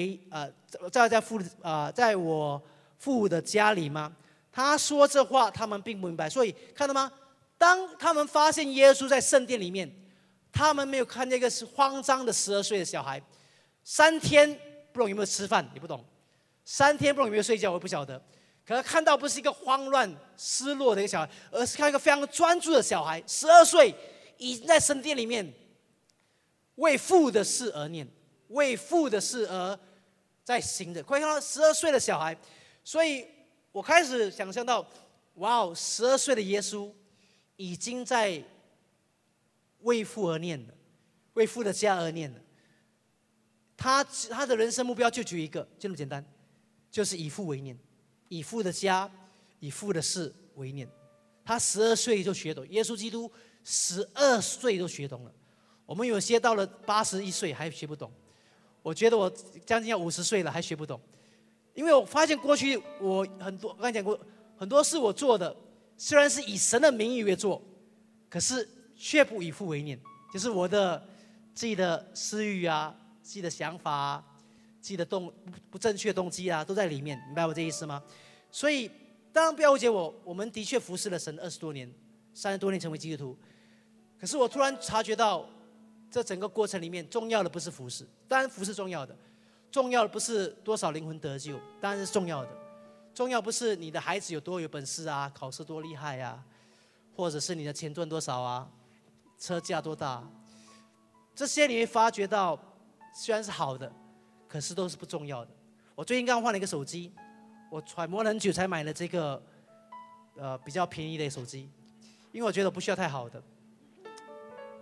在我父的家里吗？”他说这话，他们并不明白。所以看到吗？当他们发现耶稣在圣殿里面，他们没有看见一个慌张的12岁的小孩，3天不懂有没有吃饭，也不懂；3天不懂有没有睡觉，我也不晓得。可是看到不是一个慌乱、失落的一个小孩，而是看到一个非常专注的小孩，12岁，已经在圣殿里面为父的事而念，为父的事而在行的。可以看到12岁的小孩，所以我开始想象到，哇哦，12岁的耶稣已经在为父而念了，为父的家而念了。他的人生目标就只有一个，就那么简单，就是以父为念，以父的家，以父的事为念。他12岁就学懂，耶稣基督12岁都学懂了。我们有些到了81岁还学不懂，我觉得我将近要50岁了还学不懂。因为我发现过去我刚才讲过，很多事我做的虽然是以神的名义为做，可是却不以父为念，就是我的自己的私欲啊，自己的想法啊，自己的不正确的动机啊，都在里面，明白我这意思吗？所以当然不要误解我们的确服侍了神20多年，30多年成为基督徒。可是我突然察觉到，这整个过程里面重要的不是服侍，当然服侍重要的，重要的不是多少灵魂得救，当然是重要的。重要不是你的孩子有多有本事啊，考试多厉害啊，或者是你的钱赚多少啊，车价多大，这些你会发觉到虽然是好的，可是都是不重要的。我最近刚换了一个手机，我揣摩了很久才买了这个比较便宜的手机，因为我觉得我不需要太好的。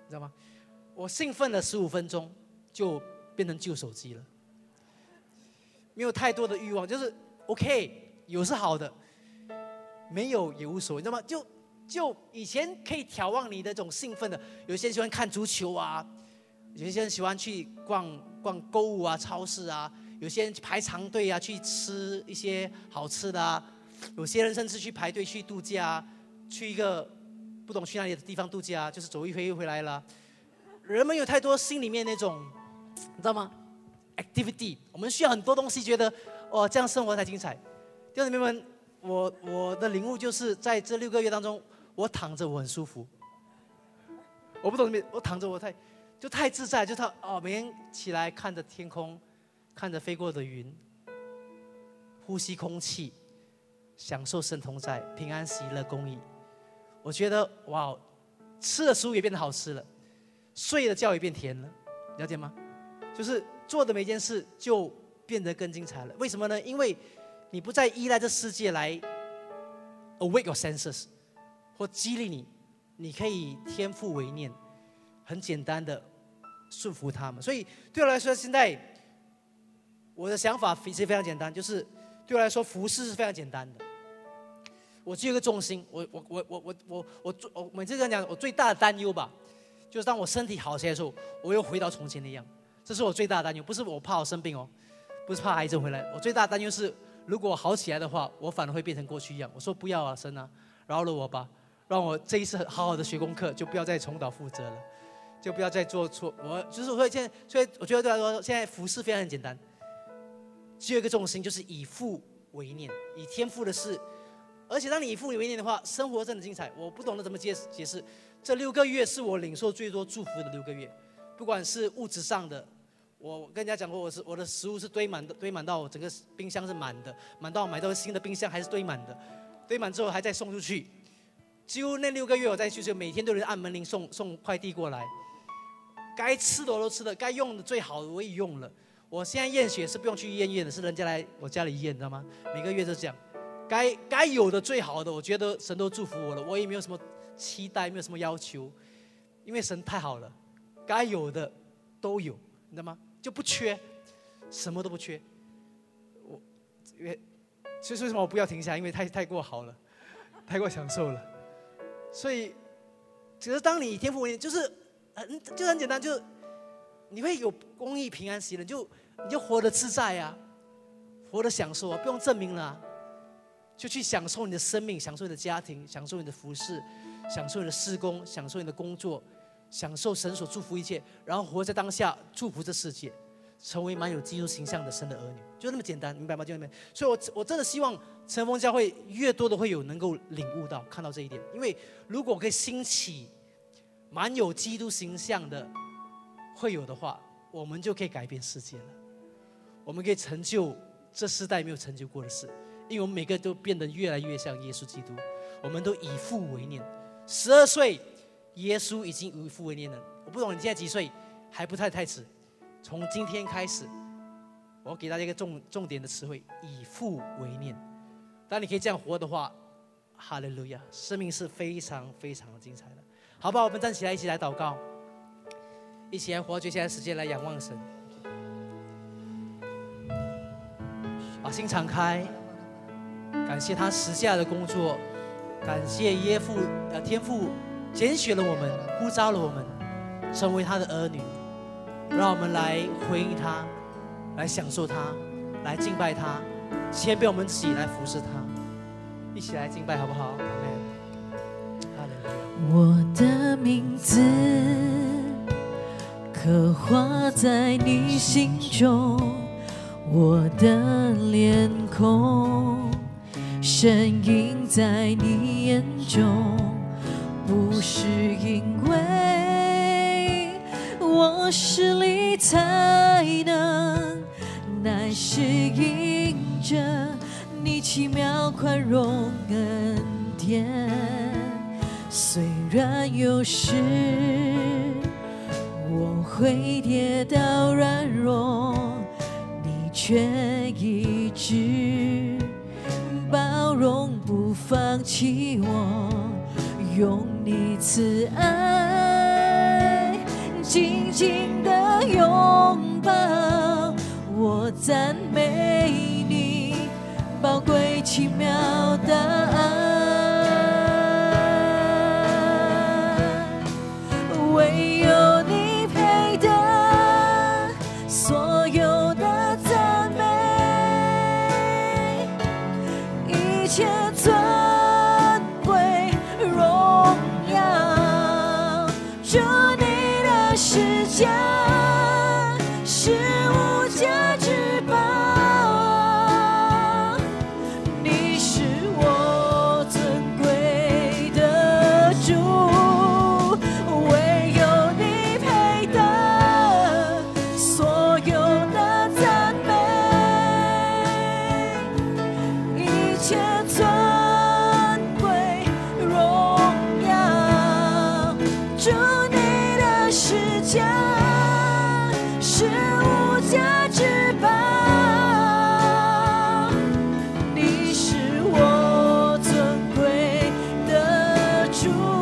知道吗？我兴奋了15分钟，就变成旧手机了。没有太多的欲望，就是 OK， 有是好的，没有也无所谓，你知道吗？就以前可以眺望你的这种兴奋的，有些人喜欢看足球啊，有些人喜欢去逛购物啊、超市啊，有些人排长队啊，去吃一些好吃的啊，有些人甚至去排队去度假啊，去一个不懂去哪里的地方度假啊，就是走一回又回来了。人们有太多心里面那种，你知道吗 ？activity， 我们需要很多东西，觉得哦这样生活才精彩。弟兄姊妹们，我的领悟就是在这6个月当中，我躺着我很舒服。我不懂你们，我躺着我太自在，就每天起来看着天空，看着飞过的云，呼吸空气，享受神同在，平安喜乐公义。我觉得哇，吃的食物也变得好吃了，睡的觉也变甜了，了解吗？就是做的每件事就变得更精彩了。为什么呢？因为你不再依赖这世界来 awake your senses， 或激励你，你可以天父为念，很简单的顺服他们。所以对我来说，现在我的想法其实非常简单，就是对我来说服事是非常简单的。我只有一个重心，我每次跟讲，我最大的担忧吧，就是当我身体好起来的时候，我又回到从前那样。这是我最大的担忧，不是我怕我生病哦，不是怕癌症回来，我最大的担忧是，如果我好起来的话，我反而会变成过去一样。我说不要啊，神啊，饶了我吧，让我这一次好好的学功课，就不要再重蹈覆辙了，就不要再做错。我觉得对来说，现在服事非常简单，只有一个重心，就是以父为念，以天父的事。而且当你以父为念的话，生活真的精彩。我不懂得怎么解释，这6个月是我领受最多祝福的6个月，不管是物质上的。我跟人家讲过，我的食物是堆满到我整个冰箱是满的，满到买到新的冰箱还是堆满的，堆满之后还在送出去。几乎那6个月我在就是每天都有人按门铃送快递过来，该吃的我都吃了，该用的最好的我也用了。我现在验血是不用去医院验的，是人家来我家里验，你知道吗？每个月都这样，该有的最好的，我觉得神都祝福我了，我也没有什么期待，没有什么要求，因为神太好了，该有的都有，你知道吗？就不缺，什么都不缺。所以为什么我不要停下？因为太过好了，太过享受了。所以，只是当你天父为念，就是很简单，就你会有公义、平安、喜乐，你就活得自在啊，活得享受啊，不用证明了啊，就去享受你的生命，享受你的家庭，享受你的服事，享受你的事工，享受你的工作。享受神所祝福一切，然后活在当下，祝福这世界，成为蛮有基督形象的神的儿女，就那么简单，明白吗？弟兄们，所以我真的希望晨风教会越多的会有能够领悟到、看到这一点，因为如果可以兴起蛮有基督形象的会有的话，我们就可以改变世界了，我们可以成就这世代没有成就过的事，因为我们每个都变得越来越像耶稣基督，我们都以父为念。12岁。耶稣已经以父为念了。我不懂你现在几岁，还不太迟。从今天开始，我给大家一个重点的词汇：以父为念。当你可以这样活的话，哈利路亚，生命是非常非常的精彩的。好不好？我们站起来，一起来祷告，一起来活接下来时间来仰望神，把心敞开，感谢他十架的工作，感谢天父。拣选了我们，呼召了我们，成为他的儿女，让我们来回应他，来享受他，来敬拜他，谦卑我们自己来服侍他，一起来敬拜好不好？ 我的名字刻画在你心中，我的脸孔深印在你眼中。不是因为我实力才能，乃是因着你奇妙宽容恩典。虽然有时我会跌倒软弱，你却一直包容不放弃我，用你慈爱紧紧的拥抱。我赞美你宝贵奇妙的爱，唯有你配得所有的赞美，一切尊贵荣耀。主你的施加是无价之宝，你是我尊贵的主，唯有你配得所有的赞美，一切尊贵荣耀。主你的施加是无价之宝，你是我尊贵的主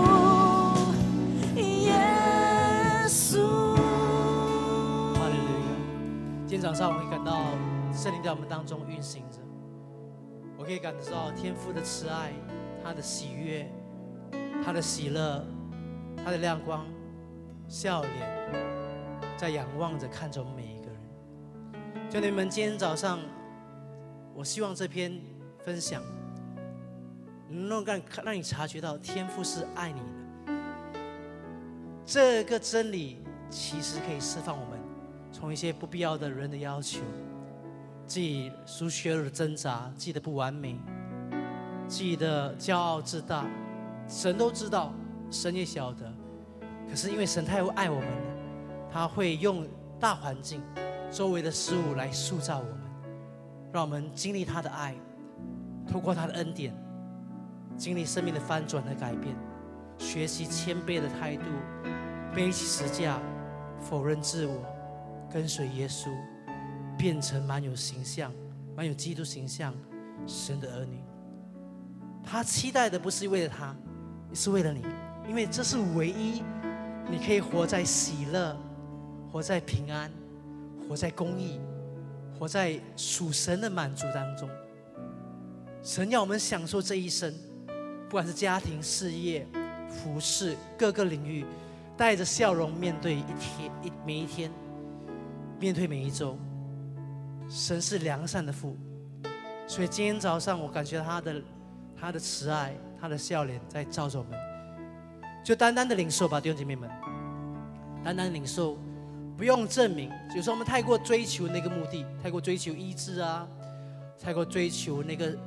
耶稣。 哈利路亚！今天早上我会感到圣灵在我们当中运行着，我可以感受到天父的慈爱，他的喜悦，他的喜乐，他的亮光，笑脸，在仰望着看着我们每一个人。就你们今天早上，我希望这篇分享能够让你察觉到天父是爱你的。这个真理其实可以释放我们从一些不必要的人的要求，自己属血肉的挣扎，自己的不完美，自己的骄傲自大。神都知道，神也晓得。可是因为神太爱我们了，他会用大环境、周围的事物来塑造我们，让我们经历他的爱，透过他的恩典，经历生命的翻转和改变，学习谦卑的态度，背起十架，否认自我，跟随耶稣，变成蛮有形象、蛮有基督形象神的儿女。他期待的不是为了他，也是为了你，因为这是唯一你可以活在喜乐，活在平安，活在公义，活在属神的满足当中。神要我们享受这一生，不管是家庭、事业、服事各个领域，带着笑容面对每一天，面对每一周。神是良善的父，所以今天早上我感觉他的慈爱，他的笑脸在照着我们，就单单的领受吧，弟兄姐妹们，单单领受，不用证明。有时候我们太过追求那个目的，太过追求医治啊，太过追求那个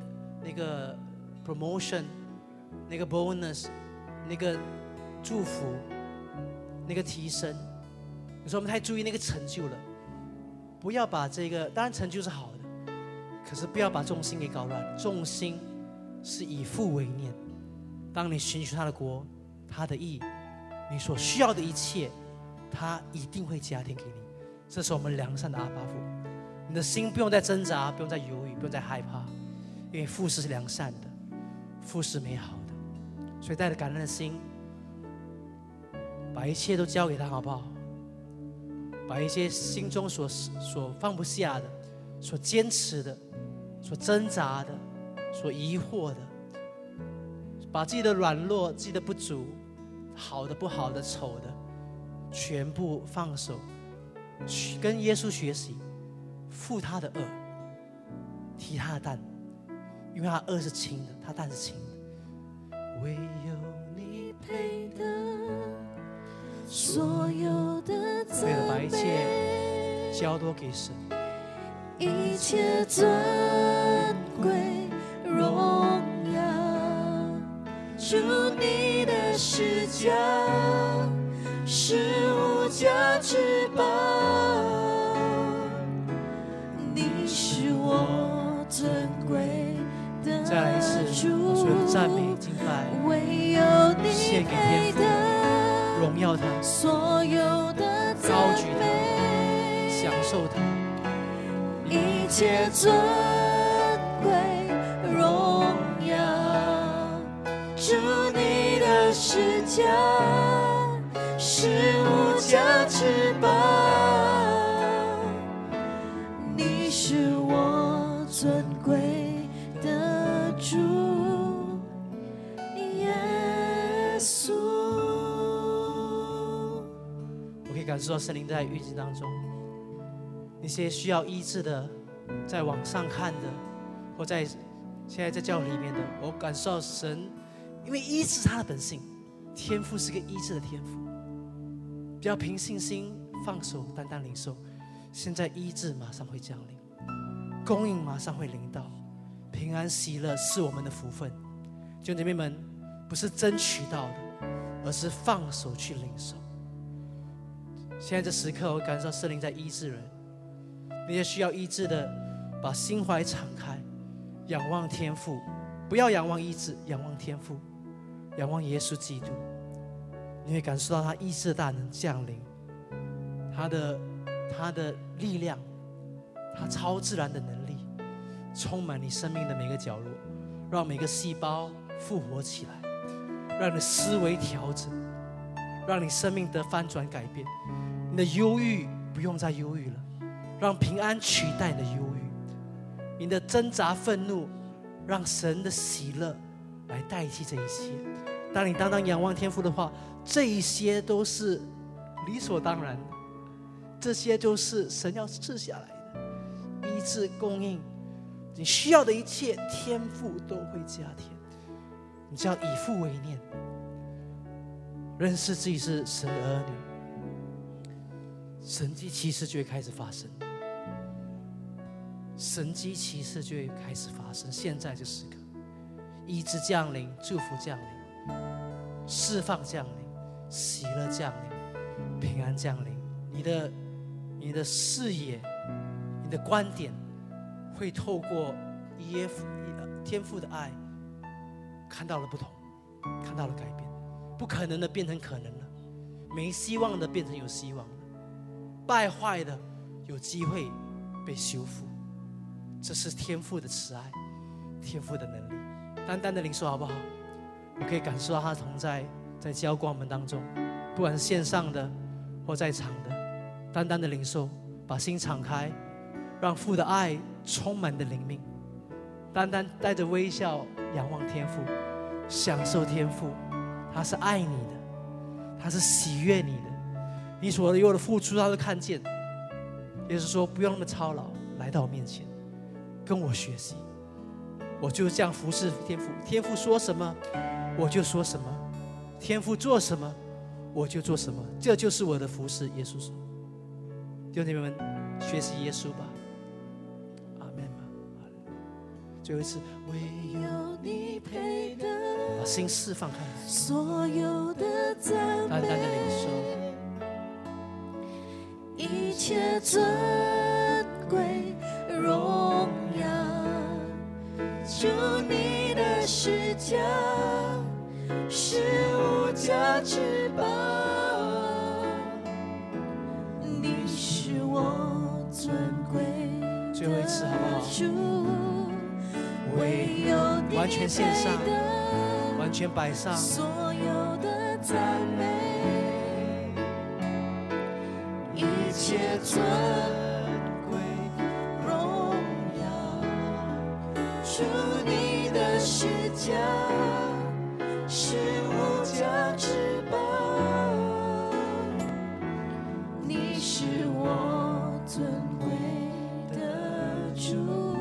promotion， 那个 bonus， 那个祝福，那个提升。有时候我们太注意那个成就了，不要把这个，当然成就是好的，可是不要把重心给搞乱。重心是以父为念，当你寻求他的国，他的义，你所需要的一切，他一定会加添给你。这是我们良善的阿爸父，你的心不用再挣扎，不用再犹豫，不用再害怕，因为父是良善的，父是美好的。所以带着感恩的心，把一切都交给他，好不好？把一些心中所放不下的，所坚持的，所挣扎的，所疑惑的，把自己的软弱、自己的不足，好的、不好的、丑的，全部放手，跟耶稣学习，负他的恶，提他的担，因为他恶是轻的，他担是轻的。唯有你配得所有的赞美， 把一切交托给神， 一切尊贵荣耀。主你的施加是无价之宝，你是我尊贵的主。 再来一次，所有的赞美敬拜， 唯有你献给天父，荣耀他， 所有的高举他，享受他， 一切尊贵荣耀。主你的施加是无价之主耶稣。 我可以感受到圣灵在医治当中，那些需要医治的，在网上看的，或在现在在教会里面的，我感受到神，因为医治他的本性，天父是个医治的天父。不要凭信心放手，单单领受。现在医治马上会降临，供应马上会临到，平安喜乐是我们的福分。弟兄姐妹们，不是争取到的，而是放手去领受。现在这时刻，我感受到圣灵在医治人，那些需要医治的，把心怀敞开，仰望天父，不要仰望医治，仰望天父，仰望耶稣基督。你会感受到他医治的大能降临，他的力量，他超自然的能力，充满你生命的每个角落，让每个细胞复活起来，让你的思维调整，让你生命得翻转改变。你的忧郁不用再忧郁了，让平安取代你的忧郁。你的挣扎愤怒，让神的喜乐来代替这一切。当你单单仰望天父的话，这一些都是理所当然的，这些就是神要赐下来的医治供应，你需要的一切天父都会加添。你只要以父为念，认识自己是神的儿女，神迹奇事就会开始发生，神迹奇事就会开始发生。现在这时刻，医治降临，祝福降临，释放降临，喜乐降临，平安降临。你的视野，你的观点，会透过天父的爱，看到了不同，看到了改变。不可能的变成可能了，没希望的变成有希望了，败坏的有机会被修复。这是天父的慈爱，天父的能力。单单的领受好不好？我可以感受到他的同在，在浇灌我们当中，不管是线上的或在场的，单单的领受，把心敞开，让父的爱充满的灵命，单单带着微笑仰望天父，享受天父，他是爱你的，他是喜悦你的，你所有的付出他都看见。耶稣说不用那么操劳，来到我面前跟我学习，我就这样服侍天父。天父说什么我就说什么，天父做什么我就做什么，这就是我的服侍。耶稣说，弟兄姐妹们，学习耶稣吧。阿们吧。最后一次，唯有你配得，把心释放开来， 所有的赞美， 单单的领受， 一切尊贵荣耀，主你的施教是无价之宝，你是我尊贵的最后一次好不好？ 主，唯有你完全献上， 配得完全摆上， 所有的赞美，一切尊贵荣耀，主你的施教是无价之宝，你是我尊贵的主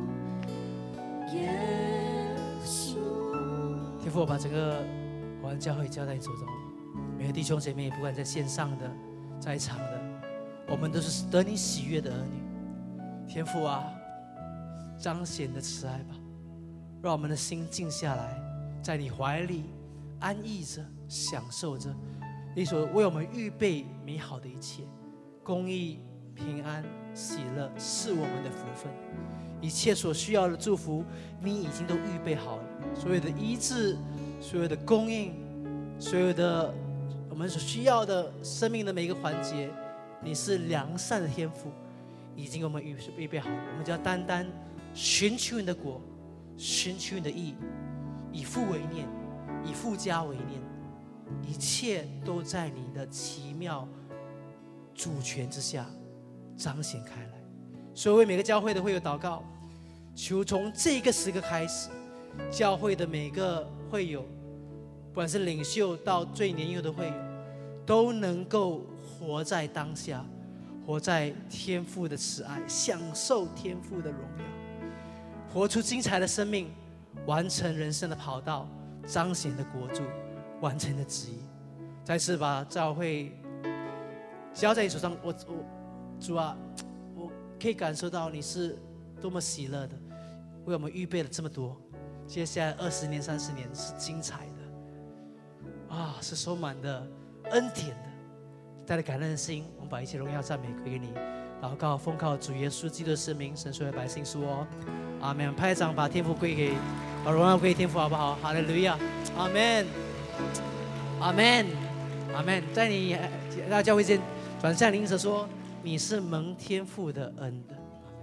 耶稣。 天父，我把整个华人教会交在你手中，每个弟兄姐妹，不管在线上的，在场的，我们都是得你喜悦的儿女。天父啊，彰显的慈爱吧，让我们的心静下来，在你怀里安逸着，享受着你所为我们预备美好的一切。公义、平安、喜乐是我们的福分，一切所需要的祝福你已经都预备好了。所有的医治，所有的供应，所有的我们所需要的生命的每一个环节，你是良善的天父，已经给我们预备好了。我们就要单单寻求你的国，寻求你的义，以父为念，以父家为念，一切都在你的奇妙主权之下彰显开来。所以为每个教会的会有祷告，求从这个时刻开始， 教会的每个会友，不管是领袖到最年幼的会友，都能够活在当下，活在天父的慈爱，享受天父的荣耀，活出精彩的生命，完成人生的跑道，彰显的国度，完成的旨意。再次把教会交在你手上，主啊，我可以感受到你是多么喜乐的，为我们预备了这么多。接下来20年、30年是精彩的，是充满的恩典的，带着感恩的心，我们把一切荣耀赞美归给你。祷告奉靠主耶稣基督的圣名，神所有百姓说阿们。拍掌，把天父归给，把荣耀归给天父，好不好？哈利路亚，阿们，阿们，阿们。在你大教会间转向邻舍说，你是蒙天父的恩的。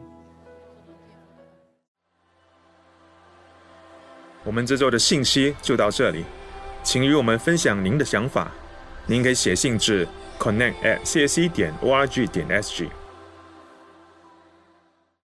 我们这周的信息就到这里，请与我们分享您的想法。您可以写信至 connect@csc.org.sg。